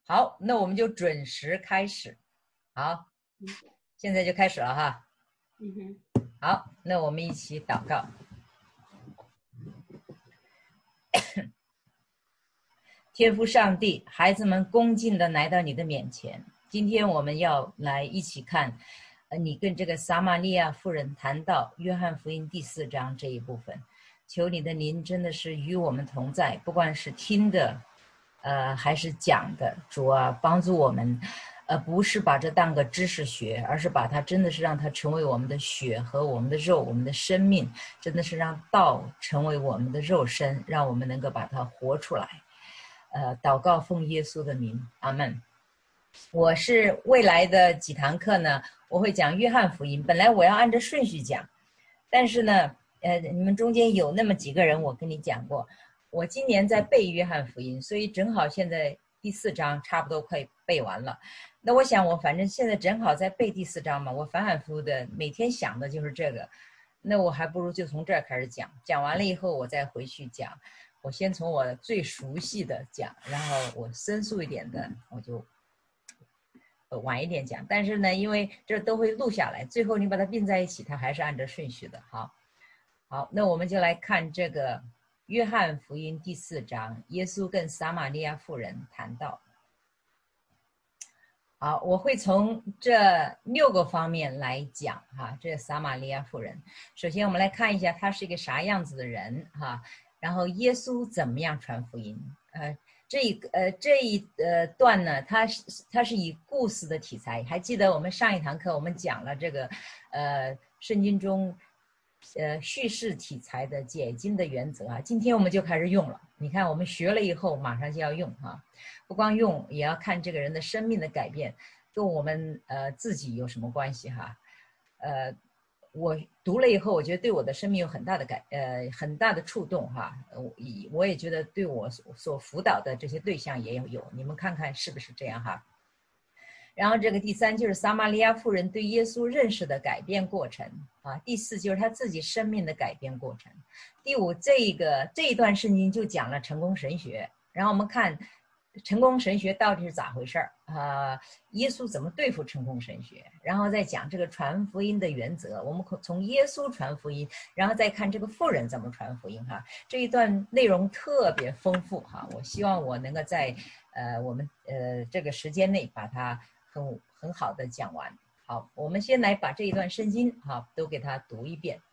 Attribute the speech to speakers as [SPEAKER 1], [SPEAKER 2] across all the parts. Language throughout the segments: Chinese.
[SPEAKER 1] 好，那我们就准时开始。好，现在就开始了哈。好，那我们一起祷告。天父上帝，孩子们恭敬地来到你的面前。今天我们要来一起看，你跟这个撒玛利亚妇人谈到约翰福音第4章这一部分。求你的灵真的是与我们同在，不管是听的，还是讲的，主啊，帮助我们，不是把这当个知识学，而是把它真的是让它成为我们的血和我们的肉，我们的生命，真的是让道成为我们的肉身，让我们能够把它活出来。祷告奉耶稣的名，阿们。我是未来的几堂课呢，我会讲约翰福音。本来我要按照顺序讲，但是呢，你们中间有那么几个人，我跟你讲过，我今年在背约翰福音，所以正好现在第4章差不多快背完了。那我想我反正现在正好在背第4章嘛，我反反复复的每天想的就是这个，那我还不如就从这儿开始讲，讲完了以后我再回去讲。我先从我最熟悉的讲，然后我深入一点的我就晚一点讲。但是呢，因为这都会录下来，最后你把它并在一起，它还是按照顺序的。好，那我们就来看这个约翰福音第4章，耶稣跟撒玛利亚妇人谈到。好，我会从这6个方面来讲哈，这撒玛利亚妇人。首先我们来看一下她是一个啥样子的人哈，然后耶稣怎么样传福音。这一段呢，它是以故事的题材。还记得我们上一堂课我们讲了这个圣经中叙事题材的解经的原则啊，今天我们就开始用了。你看我们学了以后马上就要用啊，不光用也要看这个人的生命的改变跟我们自己有什么关系哈。我读了以后，我觉得对我的生命有很大的很大的触动哈。我也觉得对我所辅导的这些对象也有，你们看看是不是这样哈。然后这个第3就是撒玛利亚妇人对耶稣认识的改变过程啊。第4就是他自己生命的改变过程。第5这一段圣经就讲了成功神学。然后我们看成功神学到底是咋回事耶稣怎么对付成功神学，然后再讲这个传福音的原则。我们从耶稣传福音，然后再看这个妇人怎么传福音哈。这一段内容特别丰富哈，我希望我能够在我们这个时间内把它很好的讲完。好，我们先来把这一段圣经都给它读一遍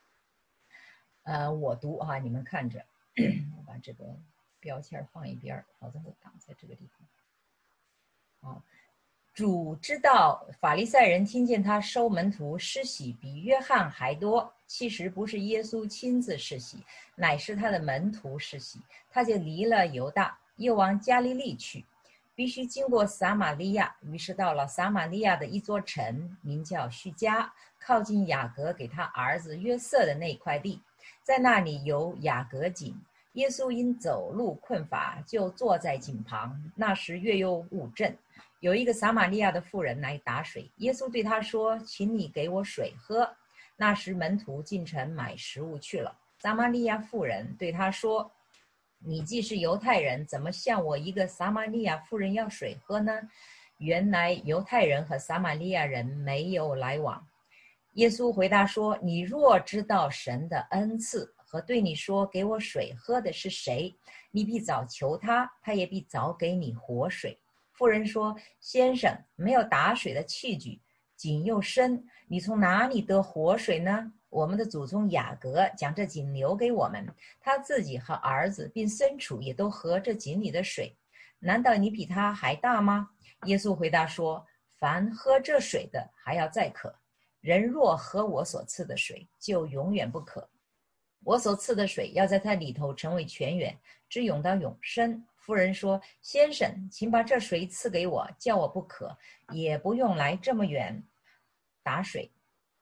[SPEAKER 1] 我读你们看着，我把这个标签放一边，否则会挡在这个地方。主知道法利赛人听见他收门徒施洗比约翰还多，其实不是耶稣亲自施洗，乃是他的门徒施洗。他就离了犹大，又往加利利去，必须经过撒玛利亚，于是到了撒玛利亚的一座城，名叫叙加，靠近雅各给他儿子约瑟的那块地，在那里有雅各井。耶稣因走路困乏，就坐在井旁。那时月有午正，有一个撒玛利亚的妇人来打水。耶稣对他说：“请你给我水喝。”那时门徒进城买食物去了。撒玛利亚妇人对他说：“你既是犹太人，怎么向我一个撒玛利亚妇人要水喝呢？”原来犹太人和撒玛利亚人没有来往。耶稣回答说：“你若知道神的恩赐和对你说给我水喝的是谁，你必早求他，他也必早给你活水。”妇人说：“先生，没有打水的器具，井又深，你从哪里得活水呢？我们的祖宗雅各将这井留给我们，他自己和儿子并牲畜也都喝这井里的水，难道你比他还大吗？”耶稣回答说：“凡喝这水的还要再渴，人若喝我所赐的水，就永远不渴。我所赐的水要在它里头成为泉源，直涌到永生。”妇人说：“先生，请把这水赐给我，叫我不渴，也不用来这么远打水。”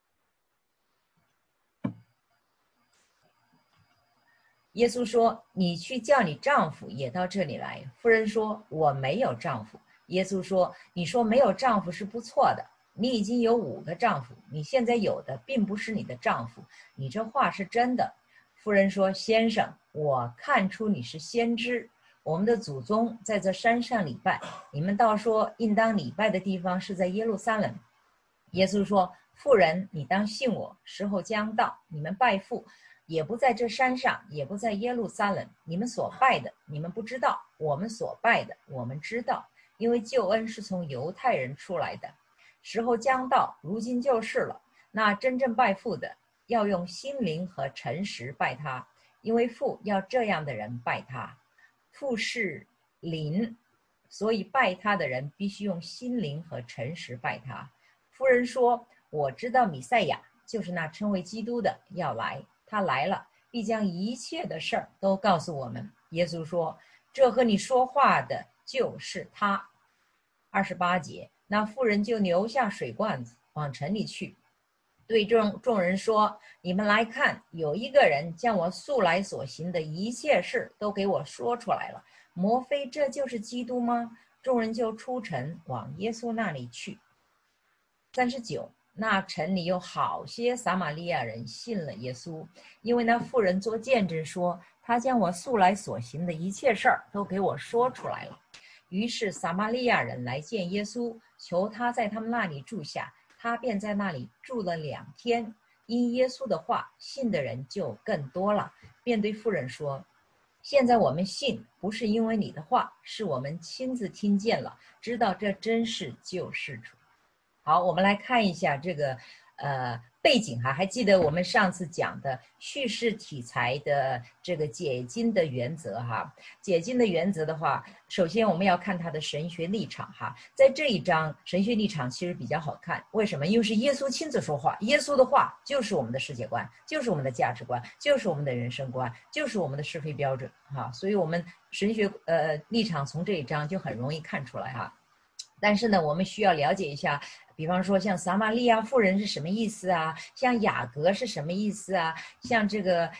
[SPEAKER 1] 耶稣说：“你去叫你丈夫也到这里来。”妇人说：“我没有丈夫。”耶稣说：“你说没有丈夫是不错的，你已经有5个丈夫，你现在有的并不是你的丈夫，你这话是真的。”妇人说：“先生，我看出你是先知， 我们的祖宗在这山上礼拜，你们倒说应当礼拜的地方是在耶路撒冷。耶稣说：妇人，你当信我，时候将到，你们拜父也不在这山上，也不在耶路撒冷。你们所拜的，你们不知道；我们所拜的，我们知道，因为救恩是从犹太人出来的。时候将到，如今就是了。那真正拜父的，要用心灵和诚实拜他，因为父要这样的人拜他。父是灵，所以拜他的人必须用心灵和诚实拜他。妇人说：我知道弥赛亚，就是那称为基督的要来，他来了，必将一切的事儿都告诉我们。耶稣说：这和你说话的就是他。28节，那妇人就留下水罐子，往城里去，对众人说：你们来看，有一个人将我素来所行的一切事都给我说出来了，莫非这就是基督吗？众人就出城往耶稣那里去。39，那城里有好些撒玛利亚人信了耶稣，因为那妇人做见证说，他将我素来所行的一切事儿都给我说出来了。于是撒玛利亚人来见耶稣，求他在他们那里住下，他便在那里住了2天。因耶稣的话，信的人就更多了，便对妇人说：现在我们信，不是因为你的话，是我们亲自听见了，知道这真是救世主。好，我们来看一下这个背景哈，还记得我们上次讲的叙事题材的这个解经的原则哈。解经的原则的话，首先我们要看它的神学立场哈。在这一章，神学立场其实比较好看，为什么？因为是耶稣亲自说话，耶稣的话就是我们的世界观，就是我们的价值观，就是我们的人生观，就是我们的是非标准哈。所以我们神学立场从这一章就很容易看出来哈。但是呢，我们需要了解一下，比方说像撒玛利亚妇人是什么意思啊？像雅各是什么意思啊？像这个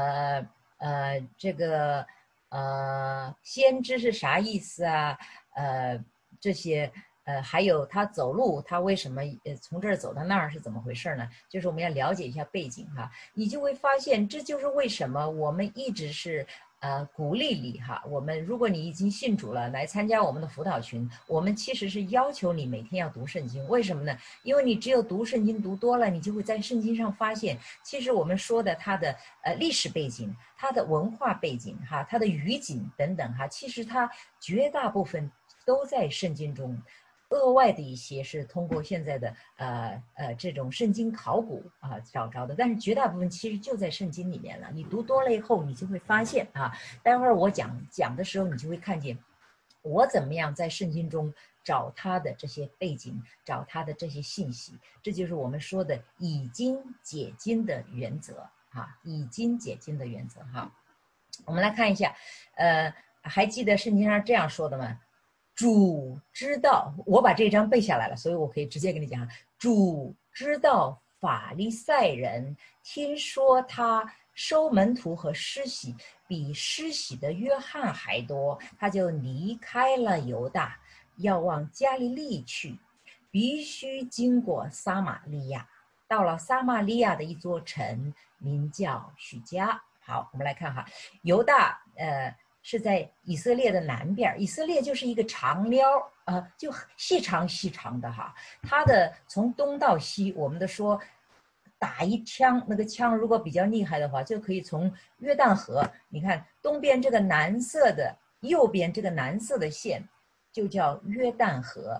[SPEAKER 1] 先知是啥意思啊？这些还有他走路，他为什么从这儿走到那儿是怎么回事呢？就是我们要了解一下背景哈，你就会发现这就是为什么我们一直是鼓励你哈。我们如果你已经信主了，来参加我们的辅导群，我们其实是要求你每天要读圣经。为什么呢？因为你只有读圣经读多了，你就会在圣经上发现，其实我们说的它的历史背景、它的文化背景哈、它的语境等等哈，其实它绝大部分都在圣经中。额外的一些是通过现在的这种圣经考古找着的，但是绝大部分其实就在圣经里面了。你读多了以后，你就会发现待会儿我讲的时候，你就会看见我怎么样在圣经中找他的这些背景，找他的这些信息。这就是我们说的以经解经的原则以经解经的原则哈。我们来看一下，还记得圣经上这样说的吗？主知道，我把这章背下来了，所以我可以直接跟你讲，主知道法利赛人听说他收门徒和施洗比施洗的约翰还多，他就离开了犹大，要往加利利去，必须经过撒玛利亚，到了撒玛利亚的一座城，名叫许加。好，我们来看哈，犹大是在以色列的南边，以色列就是一个长撩就细长细长的哈。它的从东到西，我们的说打一枪，那个枪如果比较厉害的话，就可以从约旦河，你看东边这个蓝色的，右边这个蓝色的线就叫约旦河，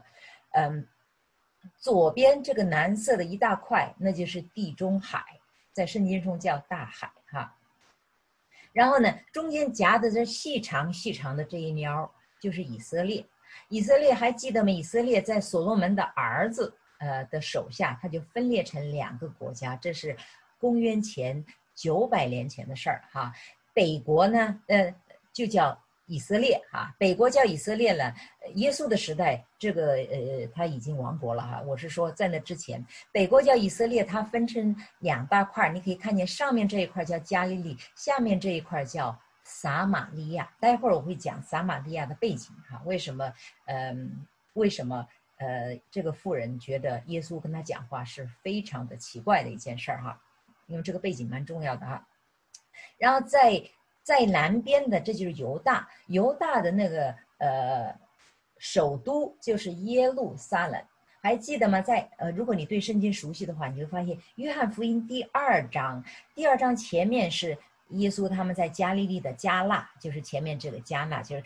[SPEAKER 1] 左边这个蓝色的一大块，那就是地中海，在圣经中叫大海哈。然后呢，中间夹的这细长细长的这一苗就是以色列。以色列还记得吗？以色列在所罗门的儿子的手下，他就分裂成2个国家，这是公元前900年前的事儿哈。北国呢，就叫以色列北国叫以色列了。耶稣的时代，这个他已经亡国了哈。我是说在那之前，北国叫以色列，它分成2大块，你可以看见上面这一块叫加利利，下面这一块叫撒玛利亚。待会儿我会讲撒玛利亚的背景为什么这个妇人觉得耶稣跟他讲话是非常的奇怪的一件事哈，因为这个背景蛮重要的哈。然后在在南边的这就是犹大，犹大的那个首都就是耶路撒冷。还记得吗？如果你对圣经熟悉的话，你会发现约翰福音第二章前面是耶稣他们在加利利的加纳，就是前面这个加纳就是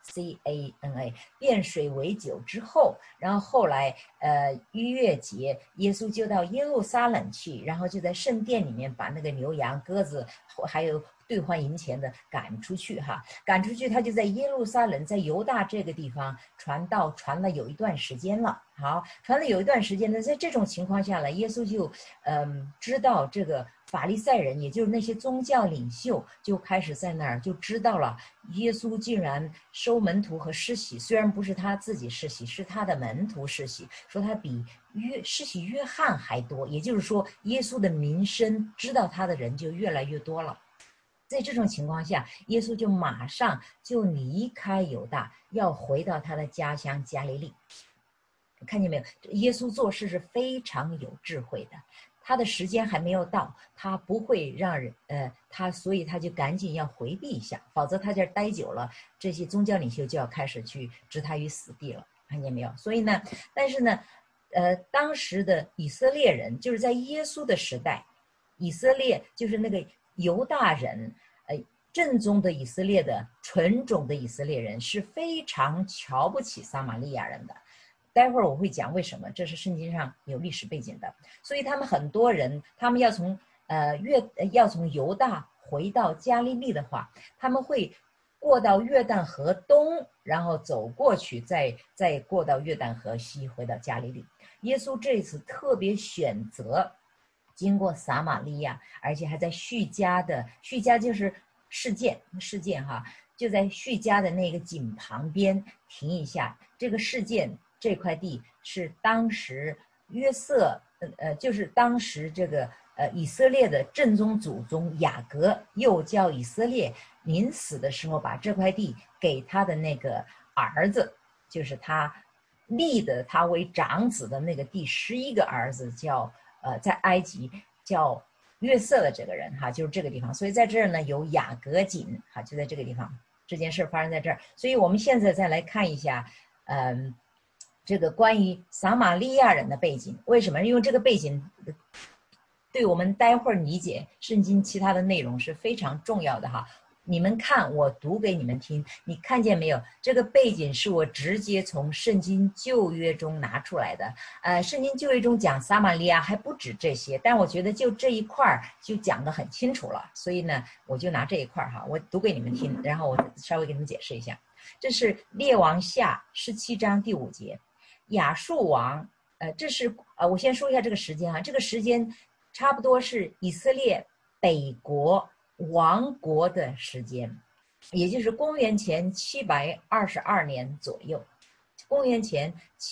[SPEAKER 1] Cana， 变水为酒之后，然后后来逾越节耶稣就到耶路撒冷去，然后就在圣殿里面把那个牛羊鸽子还有兑换银钱的赶出去赶出去，他就在耶路撒冷在犹大这个地方传道，传了有一段时间了。传了有一段时间呢，在这种情况下呢，耶稣就知道这个法利赛人，也就是那些宗教领袖，就开始在那儿就知道了，耶稣竟然收门徒和施洗，虽然不是他自己施洗，是他的门徒施洗，说他比施洗约翰还多，也就是说，耶稣的名声知道他的人就越来越多了。在这种情况下，耶稣就马上就离开犹大，要回到他的家乡加利利。看见没有？耶稣做事是非常有智慧的，他的时间还没有到，他不会让人所以他就赶紧要回避一下，否则他这待久了，这些宗教领袖就要开始去置他于死地了。看见没有？所以呢，但是呢，当时的以色列人，就是在耶稣的时代，以色列就是那个犹大人，正宗的以色列的纯种的以色列人是非常瞧不起撒玛利亚人的。待会儿我会讲为什么，这是圣经上有历史背景的。所以他们很多人，他们要从犹大回到加利利的话，他们会过到约旦河东，然后走过去，再过到约旦河西，回到加利利。耶稣这次特别选择经过撒玛利亚，而且还在叙加就是事件就在叙加的那个井旁边停一下。这个事件这块地是当时就是当时这个以色列的正宗祖宗雅各，又叫以色列，临死的时候把这块地给他的那个儿子，就是他立的他为长子的那个第11个儿子，叫在埃及叫约瑟的这个人就是这个地方。所以在这儿呢有雅各井就在这个地方，这件事发生在这儿。所以我们现在再来看一下这个关于撒玛利亚人的背景。为什么？因为这个背景对我们待会儿理解圣经其他的内容是非常重要的你们看，我读给你们听，你看见没有？这个背景是我直接从圣经旧约中拿出来的。圣经旧约中讲撒玛利亚还不止这些，但我觉得就这一块就讲得很清楚了，所以呢，我就拿这一块我读给你们听，然后我稍微给你们解释一下。这是列王下17章第5节，亚述王，这是我先说一下这个时间这个时间差不多是以色列北国亡国的时间，也就是公元前722年左右。公元前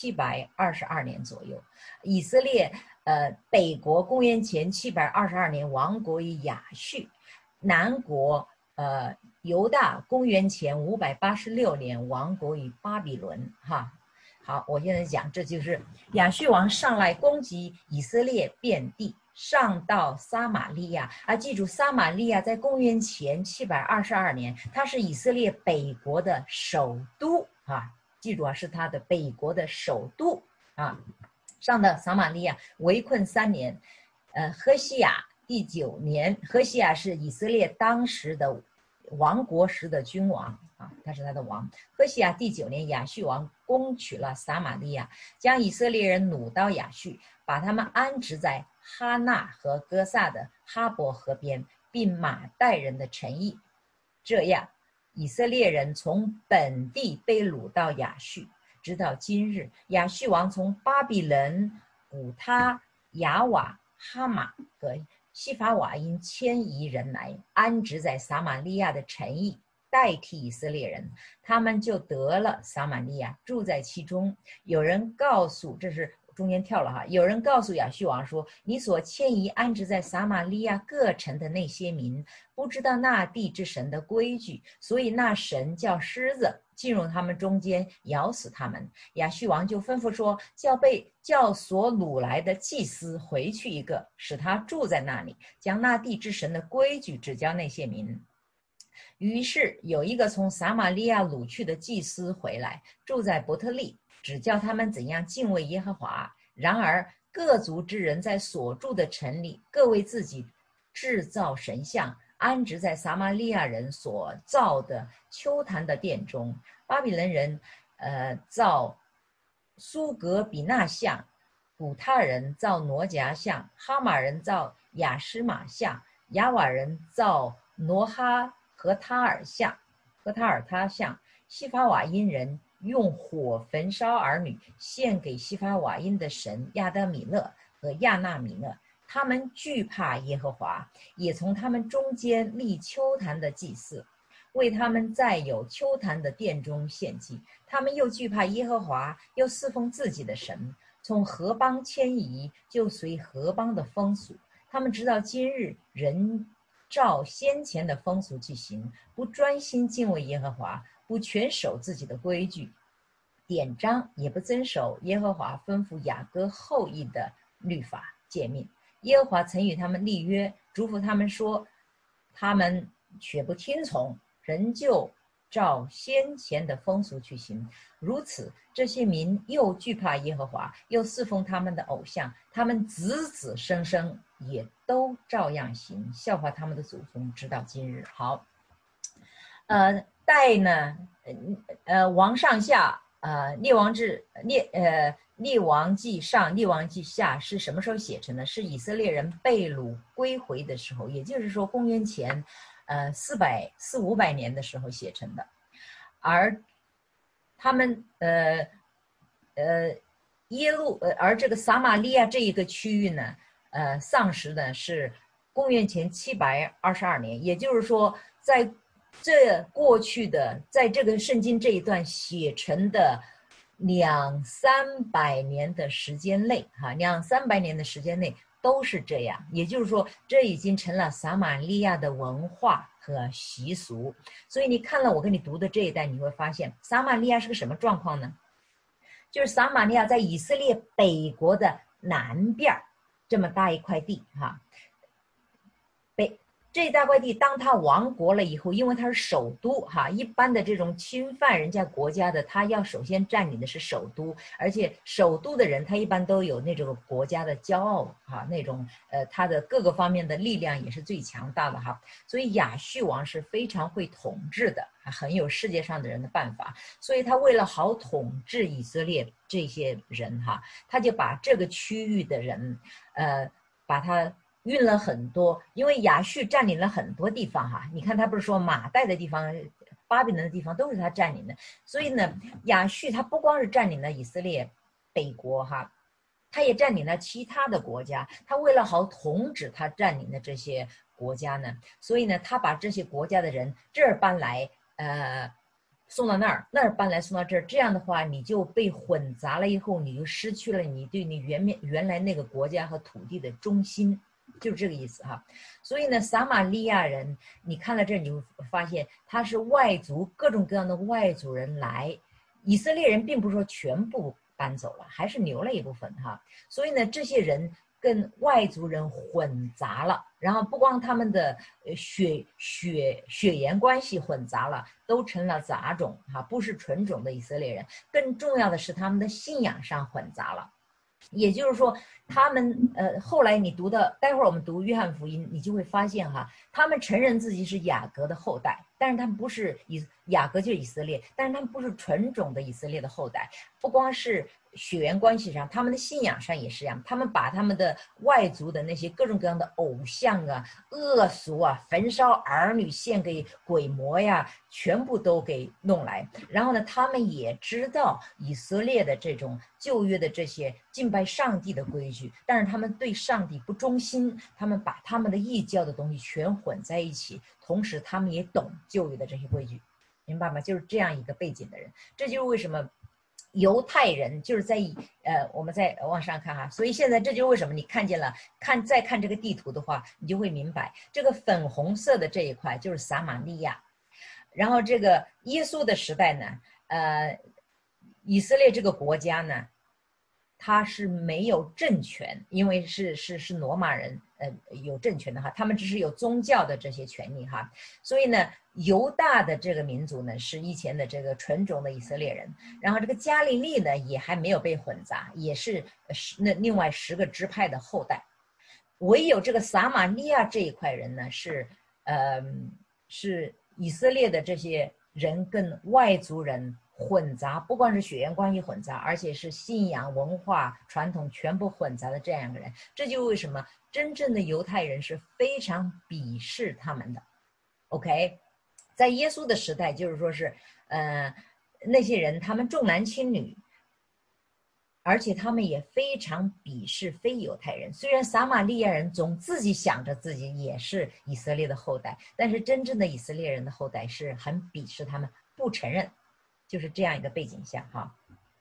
[SPEAKER 1] 722年左右，以色列北国公元前722年亡国于亚述，南国犹大公元前586年亡国于巴比伦好，我现在讲，这就是亚述王上来攻击以色列遍地，上到撒玛利亚记住撒玛利亚在公元前722年，它是以色列北国的首都记住是它的北国的首都上到撒玛利亚围困3年，何西亚第9年，何西亚是以色列当时的亡国时的君王他是他的王。何西亚第9年，亚述王攻取了撒玛利亚，将以色列人掳到亚述，把他们安置在哈纳和哥萨的哈伯河边，并马代人的城邑。这样，以色列人从本地被掳到亚述，直到今日。亚述王从巴比伦、古他、雅瓦、哈马和西法瓦因迁移人来，安置在撒玛利亚的城邑，代替以色列人，他们就得了撒玛利亚，住在其中。有人告诉，这是中间跳了有人告诉亚述王说，你所迁移安置在撒玛利亚各城的那些民，不知道那地之神的规矩，所以那神叫狮子进入他们中间，咬死他们。亚述王就吩咐说，叫所掳来的祭司回去一个，使他住在那里，将那地之神的规矩指教那些民。 于是有一个从撒玛利亚掳去的祭司回来，住在伯特利，指教他们怎样敬畏耶和华。然而各族之人在所住的城里，各为自己制造神像，安置在撒玛利亚人所造的丘坛的殿中。巴比伦人造苏格比纳像，古他人造挪迦像，哈马人造雅施玛像，亚瓦人造挪哈和他尔他西法瓦因人用火焚烧儿女，献给西法瓦因的神亚德米勒和亚纳米勒。他们惧怕耶和华，也从他们中间立丘坛的祭祀，为他们在有丘坛的殿中献祭。他们又惧怕耶和华，又侍奉自己的神，从何邦迁移，就随何邦的风俗。他们直到今日人照先前的风俗去行，不专心敬畏耶和华，不全守自己的规矩典章，也不遵守耶和华吩咐雅各后裔的律法诫命。耶和华曾与他们立约，嘱咐他们说，他们却不听从，仍旧照先前的风俗去行。如此，这些民又惧怕耶和华，又侍奉他们的偶像，他们子子孙孙也都照样行，效法他们的祖宗，直到今日。好，代呢，王上下，列王记上、列王记下是什么时候写成的？是以色列人被掳归回的时候，也就是说公元前400-500年的时候写成的。而他们而这个撒玛利亚这一个区域呢，丧失呢是公元前722年，也就是说，在这过去的，在这个圣经这一段写成的200-300年的时间内，200-300年的时间内都是这样，也就是说，这已经成了撒玛利亚的文化和习俗。所以你看了我给你读的这一段，你会发现撒玛利亚是个什么状况呢？就是撒玛利亚在以色列北国的南边这么大一块地这一大块地，当他亡国了以后，因为他是首都一般的这种侵犯人家国家的，他要首先占领的是首都，而且首都的人他一般都有那种国家的骄傲那种他的各个方面的力量也是最强大的所以亚述王是非常会统治的，很有世界上的人的办法，所以他为了好统治以色列这些人他就把这个区域的人把他运了很多，因为亚述占领了很多地方你看他不是说马代的地方、巴比伦的地方都是他占领的，所以呢，亚述他不光是占领了以色列北国他也占领了其他的国家，他为了好统治他占领的这些国家呢，所以呢，他把这些国家的人这儿搬来送到那儿，那儿搬来送到这儿，这样的话你就被混杂了以后，你就失去了你对你原来那个国家和土地的中心，就是这个意思所以呢，撒玛利亚人，你看到这儿你会发现他是外族，各种各样的外族人来，以色列人并不是说全部搬走了，还是留了一部分所以呢，这些人跟外族人混杂了，然后不光他们的血缘关系混杂了，都成了杂种不是纯种的以色列人，更重要的是他们的信仰上混杂了。也就是说，他们后来你读的，待会儿我们读约翰福音，你就会发现他们承认自己是雅各的后代，但是他们不是雅各就是以色列，但是他们不是纯种的以色列的后代，不光是血缘关系上，他们的信仰上也是一样，他们把他们的外族的那些各种各样的偶像恶俗焚烧儿女献给鬼魔全部都给弄来。然后呢，他们也知道以色列的这种旧约的这些敬拜上帝的规矩，但是他们对上帝不忠心，他们把他们的异教的东西全混在一起，同时他们也懂旧约的这些规矩，明白吗？就是这样一个背景的人，这就是为什么犹太人就是在我们再往上看所以现在这就是为什么你看见了再看这个地图的话，你就会明白这个粉红色的这一块就是撒玛利亚，然后这个耶稣的时代呢，以色列这个国家呢，他是没有政权，因为是罗马人有政权的他们只是有宗教的这些权利所以呢， 犹大的这个民族呢，是以前的这个纯种的以色列人，然后这个加利利呢，也还没有被混杂，也是那另外10个支派的后代。唯有这个撒玛利亚这一块人呢，是以色列的这些人跟外族人混杂，不光是血缘关系混杂，而且是信仰、文化、传统全部混杂的这样一个人。这就为什么真正的犹太人是非常鄙视他们的。OK， 在耶稣的时代，就是说是，那些人他们重男轻女，而且他们也非常鄙视非犹太人。虽然撒玛利亚人总自己想着自己也是以色列的后代，但是真正的以色列人的后代是很鄙视他们，不承认，就是这样一个背景下哈。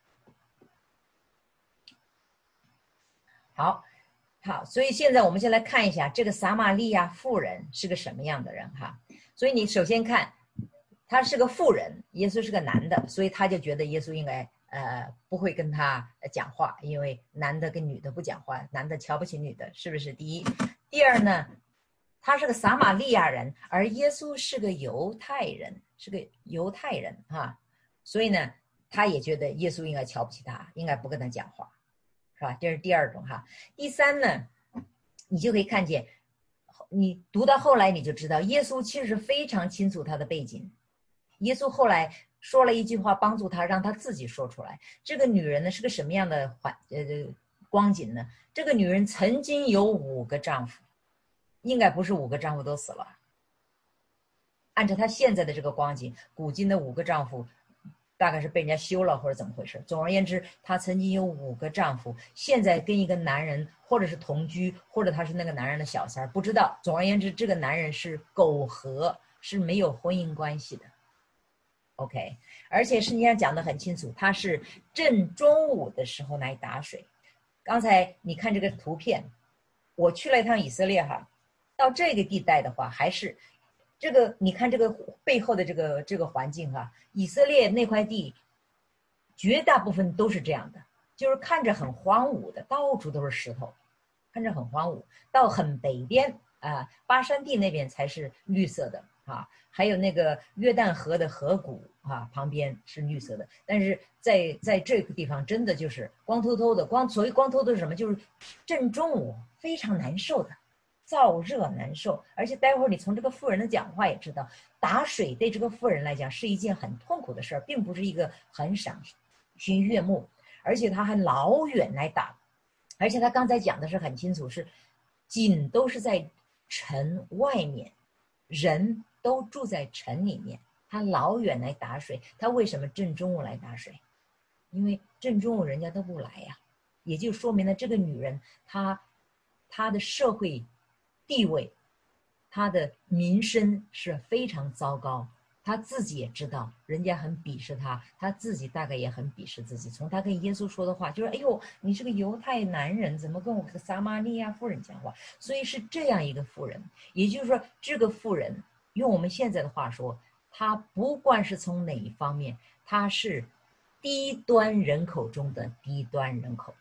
[SPEAKER 1] 好，所以现在我们先来看一下这个撒玛利亚妇人是个什么样的人哈。所以你首先看，他是个妇人，耶稣是个男的，所以他就觉得耶稣应该不会跟他讲话，因为男的跟女的不讲话，男的瞧不起女的，是不是？第一，第二呢，他是个撒玛利亚人，而耶稣是个犹太人，啊，所以呢，他也觉得耶稣应该瞧不起他，应该不跟他讲话，是吧？这是第二种哈。第三呢，你就可以看见，你读到后来你就知道，耶稣其实非常清楚他的背景。耶稣后来说了一句话，帮助他，让他自己说出来。这个女人呢是个什么样的光景呢？这个女人曾经有5个丈夫，应该不是5个丈夫都死了。按照她现在的这个光景，古今的5个丈夫大概是被人家休了或者怎么回事。总而言之，她曾经有5个丈夫，现在跟一个男人或者是同居，或者他是那个男人的小三，不知道。总而言之，这个男人是苟合，是没有婚姻关系的。OK， 而且圣经上讲得很清楚，他是正中午的时候来打水。刚才你看这个图片，我去了一趟以色列哈，到这个地带的话，还是这个你看这个背后的这个环境哈，以色列那块地绝大部分都是这样的，就是看着很荒芜的，到处都是石头，看着很荒芜。到很北边巴山地那边才是绿色的啊，还有那个约旦河的河谷啊，旁边是绿色的。但是在这个地方，真的就是光秃秃的，所谓光秃秃是什么？就是正中午非常难受的，燥热难受。而且待会儿你从这个妇人的讲话也知道，打水对这个妇人来讲是一件很痛苦的事儿，并不是一个很赏心悦目，而且他还老远来打。而且他刚才讲的是很清楚，是井都是在城外面，人都住在城里面，他老远来打水。他为什么正中午来打水？因为正中午人家都不来呀，也就说明了这个女人她的社会地位，她的名声是非常糟糕。他自己也知道人家很鄙视他，他自己大概也很鄙视自己。从他跟耶稣说的话就是，哎呦，你是个犹太男人，怎么跟我个撒玛利亚妇人讲话？所以是这样一个妇人。也就是说，这个妇人用我们现在的话说，她不管是从哪一方面，她是低端人口中的低端人口。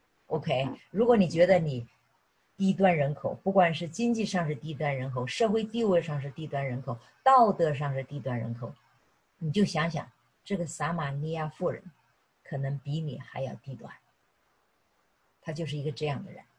[SPEAKER 1] OK， 如果你觉得你低端人口，不管是经济上是低端人口，社会地位上是低端人口，道德上是低端人口，你就想想这个撒玛利亚妇人可能比你还要低端，她就是一个这样的人。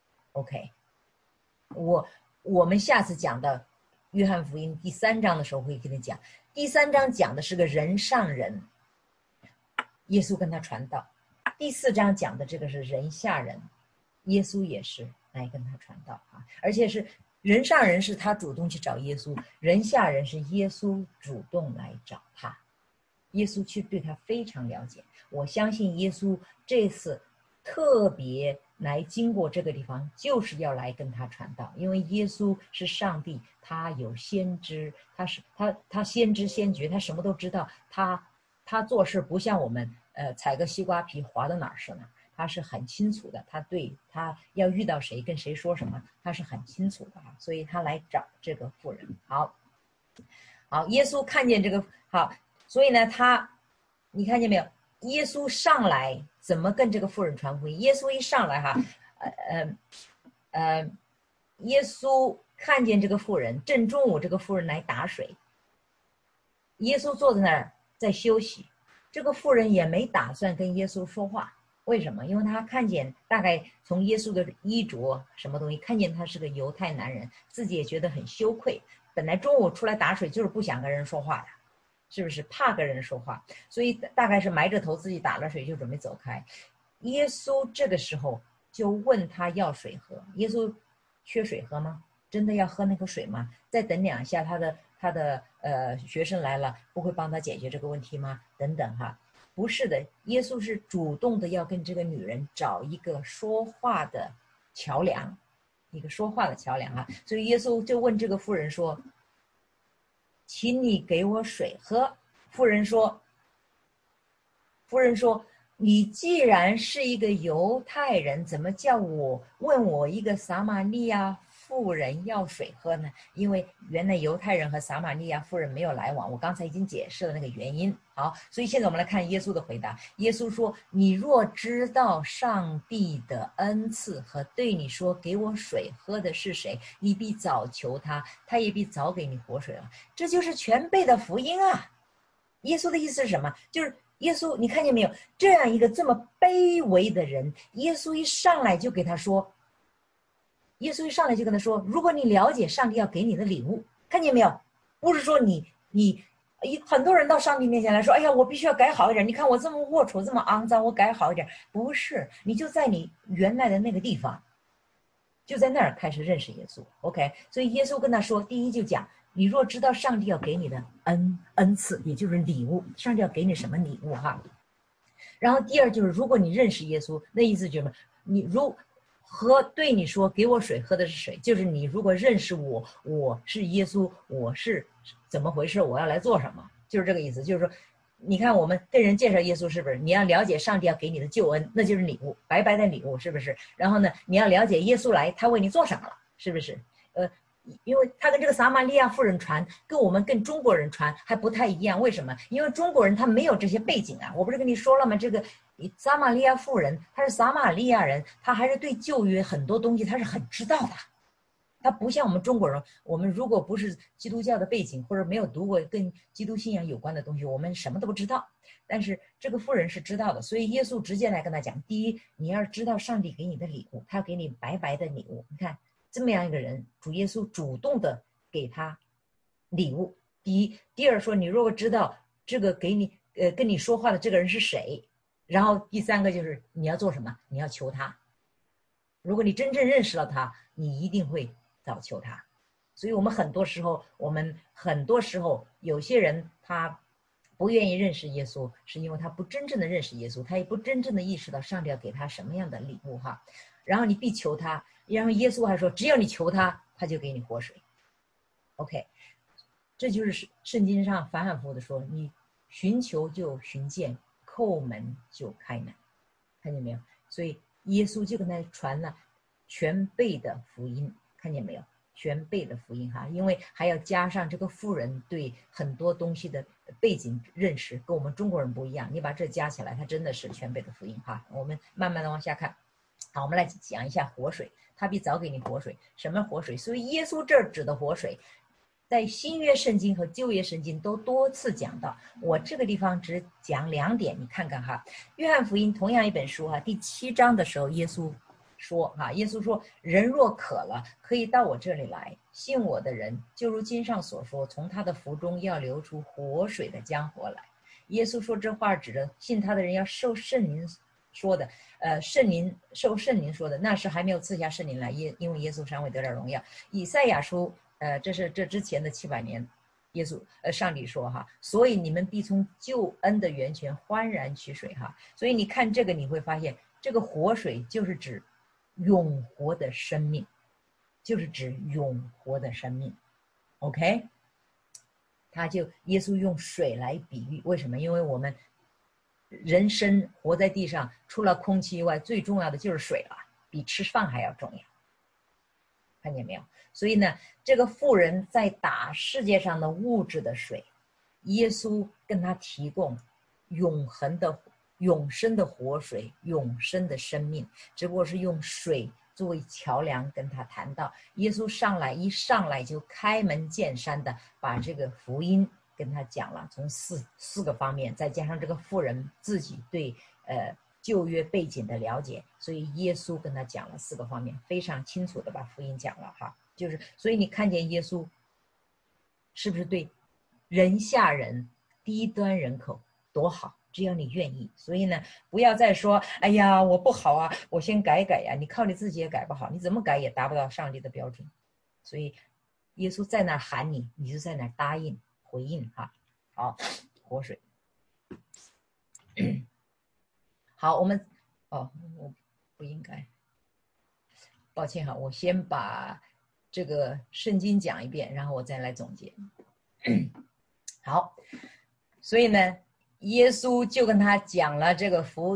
[SPEAKER 1] OK， 我们下次讲到约翰福音第3章的时候会跟你讲，第3章讲的是个人上人，耶稣跟他传道。第4章讲的这个是人下人，耶稣也是来跟他传道啊，而且是人上人是他主动去找耶稣，人下人是耶稣主动来找他。耶稣去对他非常了解，我相信耶稣这次特别来经过这个地方，就是要来跟他传道，因为耶稣是上帝，他有先知，他先知先觉，他什么都知道，他做事不像我们采个西瓜皮划到哪儿是呢，他是很清楚的，他要遇到谁跟谁说什么，他是很清楚的，所以他来找这个妇人。好，耶稣看见这个好，所以呢，你看见没有？耶稣上来怎么跟这个妇人传福音？耶稣一上来哈，耶稣看见这个妇人，正中午这个妇人来打水， 耶稣坐在那儿在休息，这个妇人也没打算跟耶稣说话。为什么？因为他看见，大概从耶稣的衣着什么东西看见他是个犹太男人，自己也觉得很羞愧。本来中午出来打水就是不想跟人说话的，是不是怕跟人说话？所以大概是埋着头自己打了水就准备走开。耶稣这个时候就问他要水喝。耶稣缺水喝吗？真的要喝那口水吗？再等2下，他的学生来了，不会帮他解决这个问题吗？等等哈。不是的，耶稣是主动的要跟这个女人找一个说话的桥梁，一个说话的桥梁啊。所以耶稣就问这个妇人说：“请你给我水喝。”妇人说：“你既然是一个犹太人，怎么叫我问我一个撒玛利亚妇人要水喝呢？因为原来犹太人和撒玛利亚妇人没有来往，我刚才已经解释了那个原因。好，所以现在我们来看耶稣的回答。耶稣说：“你若知道上帝的恩赐和对你说给我水喝的是谁，你必早求他，他也必早给你活水了。”这就是全备的福音啊！耶稣的意思是什么？就是耶稣，你看见没有？这样一个这么卑微的人，耶稣一上来就跟他说，如果你了解上帝要给你的礼物，看见没有？不是说你很多人到上帝面前来说，哎呀，我必须要改好一点，你看我这么龌龊，这么肮脏，我改好一点。不是，你就在你原来的那个地方，就在那儿开始认识耶稣。 OK， 所以耶稣跟他说，第一就讲，你若知道上帝要给你的恩赐，也就是礼物，上帝要给你什么礼物哈。然后第二就是，如果你认识耶稣，那意思就是你对你说给我水喝的是谁，就是你如果认识我是耶稣，我是怎么回事，我要来做什么，就是这个意思。就是说你看我们跟人介绍耶稣，是不是你要了解上帝要给你的救恩，那就是礼物，白白的礼物，是不是？然后呢，你要了解耶稣来他为你做什么了，是不是？因为他跟这个撒玛利亚妇人传跟我们跟中国人传还不太一样。为什么？因为中国人他没有这些背景啊。我不是跟你说了吗？这个撒玛利亚妇人他是撒玛利亚人，他还是对旧约很多东西他是很知道的。他不像我们中国人，我们如果不是基督教的背景或者没有读过跟基督信仰有关的东西，我们什么都不知道。但是这个妇人是知道的，所以耶稣直接来跟他讲，第一，你要知道上帝给你的礼物，他要给你白白的礼物。你看这么样一个人，主耶稣主动的给他礼物。第一，第二说，你如果知道这个给你跟你说话的这个人是谁，然后第三个就是你要做什么，你要求他。如果你真正认识了他，你一定会早求他。所以我们很多时候有些人他不愿意认识耶稣，是因为他不真正的认识耶稣，他也不真正的意识到上帝要给他什么样的礼物哈。然后你必求他，然后耶稣还说，只要你求他，他就给你活水。OK， 这就是圣经上反反复复的说，你寻求就寻见，叩门就开门，看见没有？所以耶稣就跟他传了全备的福音，看见没有？全备的福音哈，因为还要加上这个妇人对很多东西的背景认识，跟我们中国人不一样。你把这加起来，它真的是全备的福音哈。我们慢慢的往下看。好，我们来讲一下活水，他必早给你活水。什么活水？所以耶稣这儿指的活水，在新约圣经和旧约圣经都多次讲到。我这个地方只讲2点，你看看哈。约翰福音同样一本书哈，第7章的时候，耶稣说，人若渴了，可以到我这里来，信我的人，就如经上所说，从他的腹中要流出活水的江河来。耶稣说这话指着信他的人要受圣灵说的，受圣灵说的，那时还没有赐下圣灵来，因为耶稣尚未得了荣耀。以赛亚书，这是这之前的700年，耶稣上帝说哈，所以你们必从救恩的源泉欢然取水哈。所以你看这个，你会发现这个活水就是指永活的生命，就是指永活的生命。OK， 耶稣用水来比喻，为什么？因为我们人生活在地上，除了空气以外，最重要的就是水了，比吃饭还要重要。看见没有？所以呢，这个妇人在打世界上的物质的水，耶稣跟他提供永生的活水，永生的生命，只不过是用水作为桥梁跟他谈到。耶稣一上来就开门见山的把这个福音跟他讲了，从四个方面，再加上这个妇人自己对旧约背景的了解，所以耶稣跟他讲了4个方面，非常清楚的把福音讲了哈。就是所以你看见耶稣是不是对人下人低端人口多好，只要你愿意。所以呢，不要再说哎呀我不好啊，我先改改呀，你靠你自己也改不好，你怎么改也达不到上帝的标准。所以耶稣在那儿喊你，你就在那儿答应回应哈。好，活水。好，我们我不应该，抱歉哈，我先把这个圣经讲一遍，然后我再来总结。好，所以呢，耶稣就跟他讲了这个福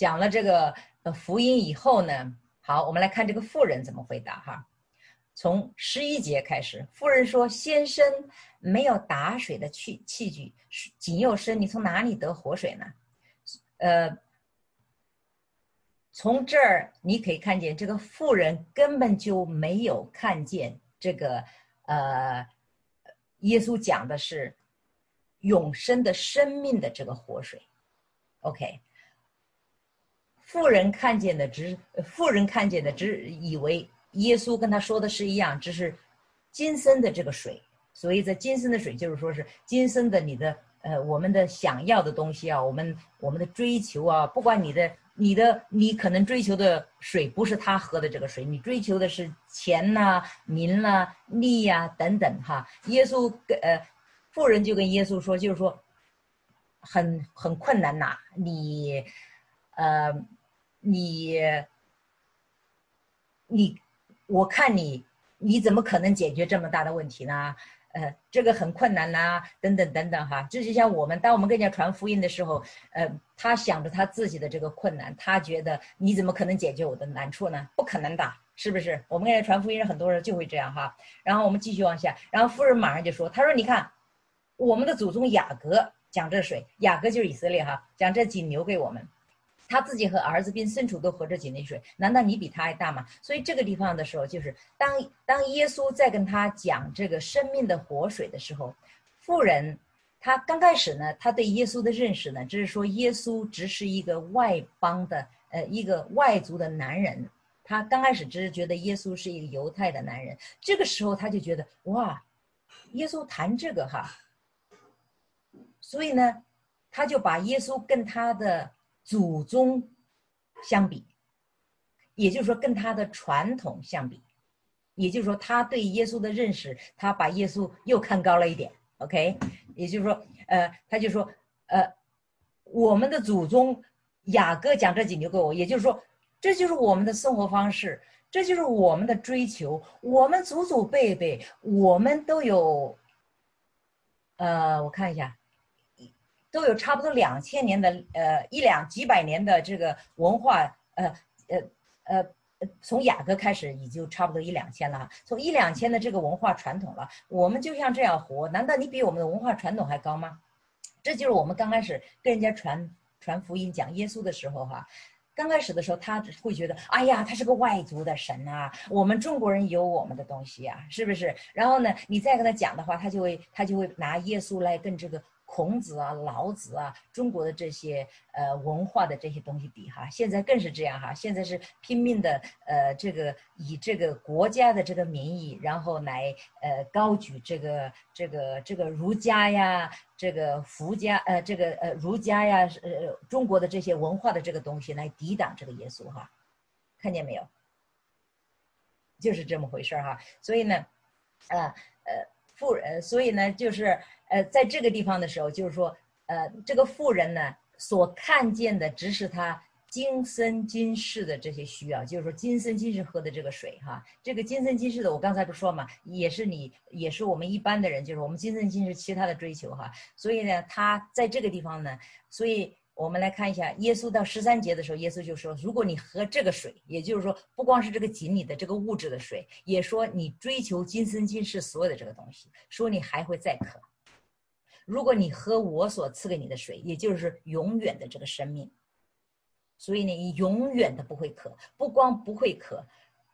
[SPEAKER 1] 音以后呢，好，我们来看这个妇人怎么回答哈。从11节开始，妇人说：“先生，没有打水的器具，井又深，你从哪里得活水呢？”从这儿你可以看见，这个妇人根本就没有看见这个耶稣讲的是永生的生命的这个活水。OK， 妇人看见的只以为耶稣跟他说的是一样，只是今生的这个水。所以在今生的水就是说是今生的你的我们的想要的东西啊，我们的追求啊，不管你可能追求的水不是他喝的这个水，你追求的是钱呐、名啦、利呀等等哈。耶稣妇人就跟耶稣说，就是说很困难呐，我看你怎么可能解决这么大的问题呢？这个很困难呐，等等等等哈。这就像当我们跟人家传福音的时候，他想着他自己的这个困难，他觉得你怎么可能解决我的难处呢？不可能的，是不是？我们跟人家传福音，很多人就会这样哈。然后我们继续往下，然后妇人马上就说：“他说你看，我们的祖宗雅各讲这水，雅各就是以色列哈，讲这井流给我们。”他自己和儿子并牲畜都喝这井内水，难道你比他还大吗？所以这个地方的时候，就是当耶稣在跟他讲这个生命的活水的时候，妇人他刚开始呢，他对耶稣的认识呢，只是说耶稣只是一个外邦的一个外族的男人，他刚开始只是觉得耶稣是一个犹太的男人，这个时候他就觉得哇，耶稣谈这个哈，所以呢，他就把耶稣跟他的祖宗相比，也就是说跟他的传统相比，也就是说他对耶稣的认识，他把耶稣又看高了一点。 OK， 也就是说他就说我们的祖宗雅各讲这井流给我，也就是说这就是我们的生活方式，这就是我们的追求，我们祖祖辈辈我们都有我看一下，都有差不多2000年的几百年的这个文化，从雅各开始也就差不多1-2000了，从1-2000的这个文化传统了，我们就像这样活，难道你比我们的文化传统还高吗？这就是我们刚开始跟人家传福音讲耶稣的时候哈，刚开始的时候他会觉得哎呀他是个外族的神啊，我们中国人有我们的东西啊，是不是？然后呢你再跟他讲的话，他就会拿耶稣来跟这个孔子啊老子啊中国的这些文化的这些东西比哈。现在更是这样哈，现在是拼命的这个以这个国家的这个名义，然后来高举这个儒家呀，这个佛家儒家呀中国的这些文化的这个东西来抵挡这个耶稣哈，看见没有？就是这么回事哈。所以呢所以呢就是在这个地方的时候，就是说这个妇人呢所看见的只是他今生今世的这些需要，就是说今生今世喝的这个水哈，这个今生今世的我刚才不说嘛，也是我们一般的人，就是我们今生今世其他的追求哈。所以呢他在这个地方呢，所以我们来看一下耶稣到13节的时候，耶稣就说如果你喝这个水，也就是说不光是这个井里的这个物质的水，也说你追求今生今世所有的这个东西，说你还会再渴，如果你喝我所赐给你的水，也就是永远的这个生命，所以你永远的不会渴，不光不会渴，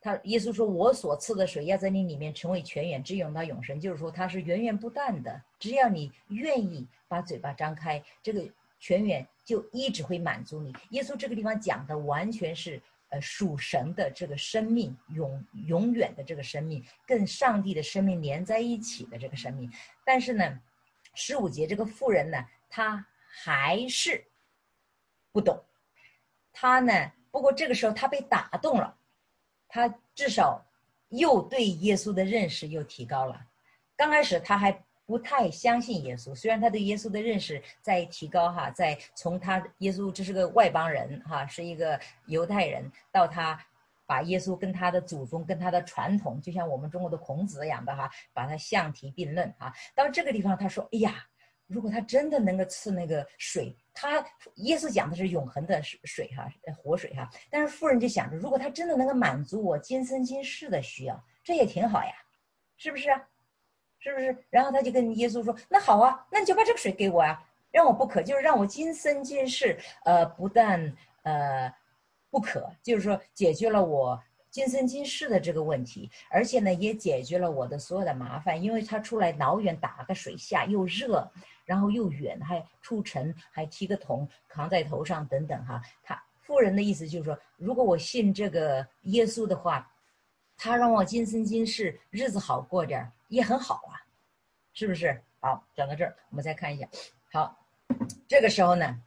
[SPEAKER 1] 耶稣说我所赐的水要在你里面成为泉源，直涌到永生，就是说它是源源不断的，只要你愿意把嘴巴张开，这个泉源就一直会满足你。耶稣这个地方讲的完全是属神的这个生命，永远的这个生命，跟上帝的生命连在一起的这个生命。但是呢15节这个妇人呢，她还是不懂，她呢不过这个时候她被打动了，她至少又对耶稣的认识又提高了。刚开始她还不太相信耶稣，虽然他对耶稣的认识在提高哈，在从他耶稣这是个外邦人哈，是一个犹太人，到他把耶稣跟他的祖宗跟他的传统，就像我们中国的孔子一样的哈，把他相提并论哈。到这个地方他说，哎呀，如果他真的能够赐那个水，耶稣讲的是永恒的水哈，活水哈，但是妇人就想着，如果他真的能够满足我今生今世的需要，这也挺好呀，是不是啊？是不是？然后他就跟耶稣说：“那好啊，那你就把这个水给我啊，让我不渴，就是让我今生今世，不但不渴，就是说解决了我今生今世的这个问题，而且呢也解决了我的所有的麻烦，因为他出来老远打个水下，又热，然后又远，还出城，还提个桶扛在头上等等哈。他妇人的意思就是说，如果我信这个耶稣的话，他让我今生今世日子好过点也很好啊，是不是？好，讲到这儿，我们再看一下。好，这个时候呢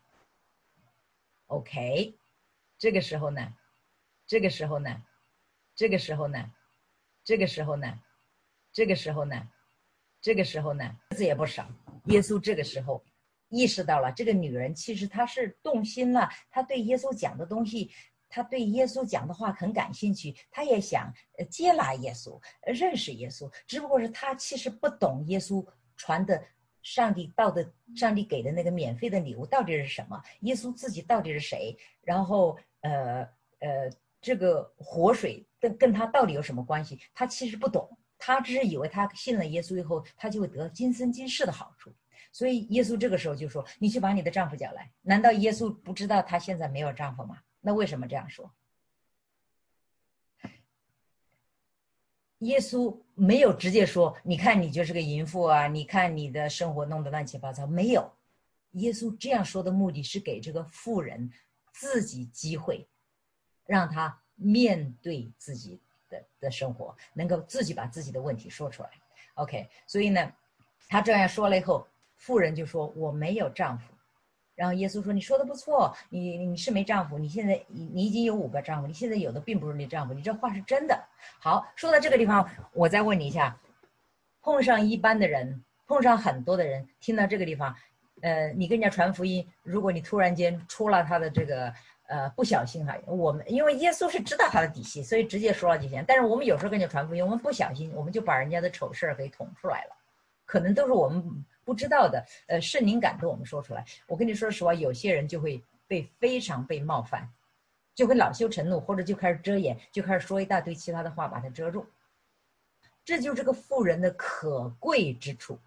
[SPEAKER 1] ，OK， 这个时候呢，这个时候呢，这个时候呢，这个时候呢，这个时候呢，这个时候呢，字也不少。耶稣这个时候意识到了，这个女人其实她是动心了，她对耶稣讲的东西。他对耶稣讲的话很感兴趣，他也想接纳耶稣，认识耶稣，只不过是他其实不懂耶稣传的上帝给的那个免费的礼物到底是什么，耶稣自己到底是谁，然后这个活水跟他到底有什么关系，他其实不懂，他只是以为他信了耶稣以后，他就会得今生今世的好处。所以耶稣这个时候就说：“你去把你的丈夫叫来。”难道耶稣不知道他现在没有丈夫吗？那为什么这样说？耶稣没有直接说：“你看你就是个淫妇啊，你看你的生活弄得乱七八糟。”没有，耶稣这样说的目的是给这个妇人自己机会，让她面对自己的生活，能够自己把自己的问题说出来。OK， 所以呢，他这样说了以后，妇人就说：“我没有丈夫。”然后耶稣说：“你说的不错，你是没丈夫，你现在你已经有5个丈夫，你现在有的并不是你丈夫，你这话是真的。”好，说到这个地方，我再问你一下，碰上一般的人，碰上很多的人，听到这个地方，你跟人家传福音，如果你突然间出了他的这个不小心哈，我们因为耶稣是知道他的底细，所以直接说了就行。但是我们有时候跟人家传福音，我们不小心，我们就把人家的丑事给捅出来了，可能都是我们不知道的，圣灵感动我们说出来。我跟你说实话，有些人就会非常被冒犯，就会恼羞成怒，或者就开始遮掩，就开始说一大堆其他的话把它遮住。这就是这个妇人的可贵之处。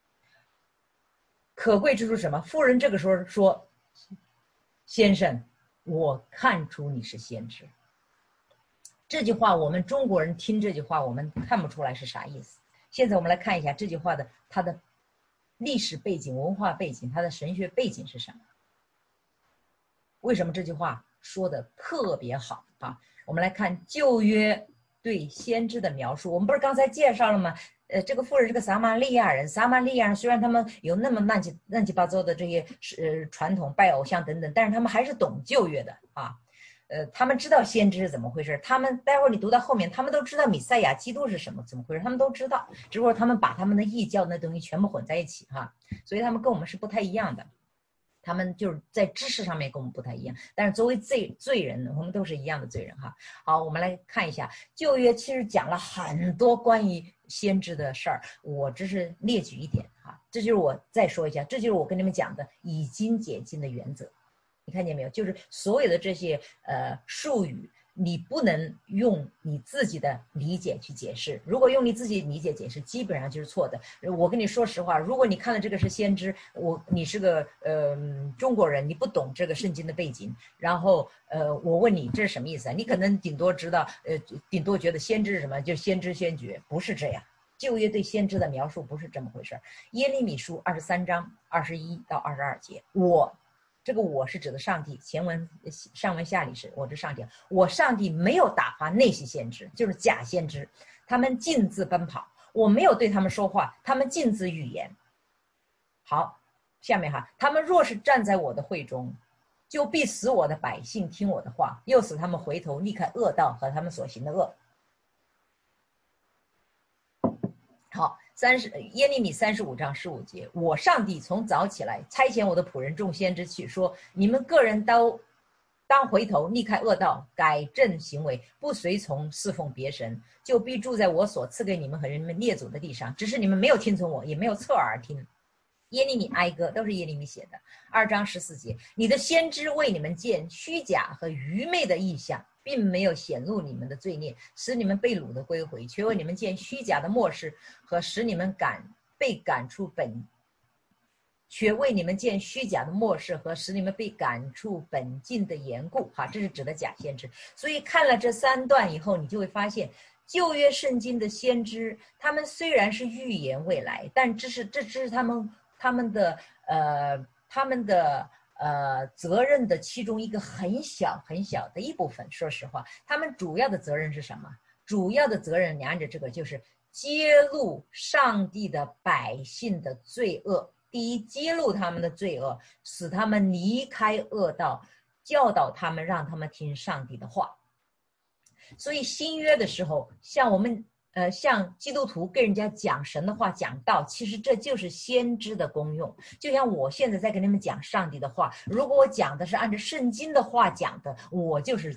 [SPEAKER 1] 可贵之处是什么？妇人这个时候说：“先生，我看出你是先知。”这句话我们中国人听这句话，我们看不出来是啥意思。现在我们来看一下这句话的它的历史背景、文化背景，它的神学背景是什么？为什么这句话说的特别好啊？我们来看旧约对先知的描述。我们不是刚才介绍了吗？这个妇人是个撒玛利亚人。撒玛利亚人虽然他们有那么乱七八糟的这些传统，拜偶像等等，但是他们还是懂旧约的啊。他们知道先知是怎么回事，他们待会儿你读到后面，他们都知道弥赛亚基督是什么怎么回事，他们都知道，只不过他们把他们的异教那东西全部混在一起哈，所以他们跟我们是不太一样的，他们就是在知识上面跟我们不太一样，但是作为罪人，我们都是一样的罪人哈。好，我们来看一下旧约，其实讲了很多关于先知的事儿，我只是列举一点哈，这就是我再说一下，这就是我跟你们讲的以经解经的原则。你看见没有？就是所有的这些术语， 你不能用你自己的理解去解释。如果用你自己理解解释，基本上就是错的。我跟你说实话，如果你看了这个是先知，你是个中国人，你不懂这个圣经的背景，然后我问你这是什么意思啊？你可能顶多知道顶多觉得先知是什么，就先知先觉，不是这样。旧约对先知的描述不是这么回事。耶利米书23章21到22节，这个我是指的上帝，前文上文下理是我的上帝，我上帝没有打发那些先知，就是假先知，他们径自奔跑，我没有对他们说话，他们径自预言。好，下面哈，他们若是站在我的会中，就必使我的百姓听我的话，又使他们回头离开恶道和他们所行的恶。好，耶利米35章15节，我上帝从早起来差遣我的仆人众先知去说，你们个人都当回头离开恶道，改正行为，不随从侍奉别神，就必住在我所赐给你们和人们列祖的地上。只是你们没有听从我，也没有侧耳听。耶利米哀歌都是耶利米写的，2章14节，你的先知为你们见虚假和愚昧的异象，并没有显露你们的罪孽，使你们被掳的归回，却为你们见虚假的末世和使你们被赶出本境的缘故。哈，这是指的假先知。所以看了这3段以后，你就会发现旧约圣经的先知，他们虽然是预言未来，但这是他们的责任的其中一个很小很小的一部分。说实话，他们主要的责任是什么？主要的责任，你按照这个就是揭露上帝的百姓的罪恶。第一，揭露他们的罪恶，使他们离开恶道，教导他们，让他们听上帝的话。所以新约的时候，像我们像基督徒跟人家讲神的话，讲道，其实这就是先知的功用。就像我现在在跟你们讲上帝的话，如果我讲的是按照圣经的话讲的，我就是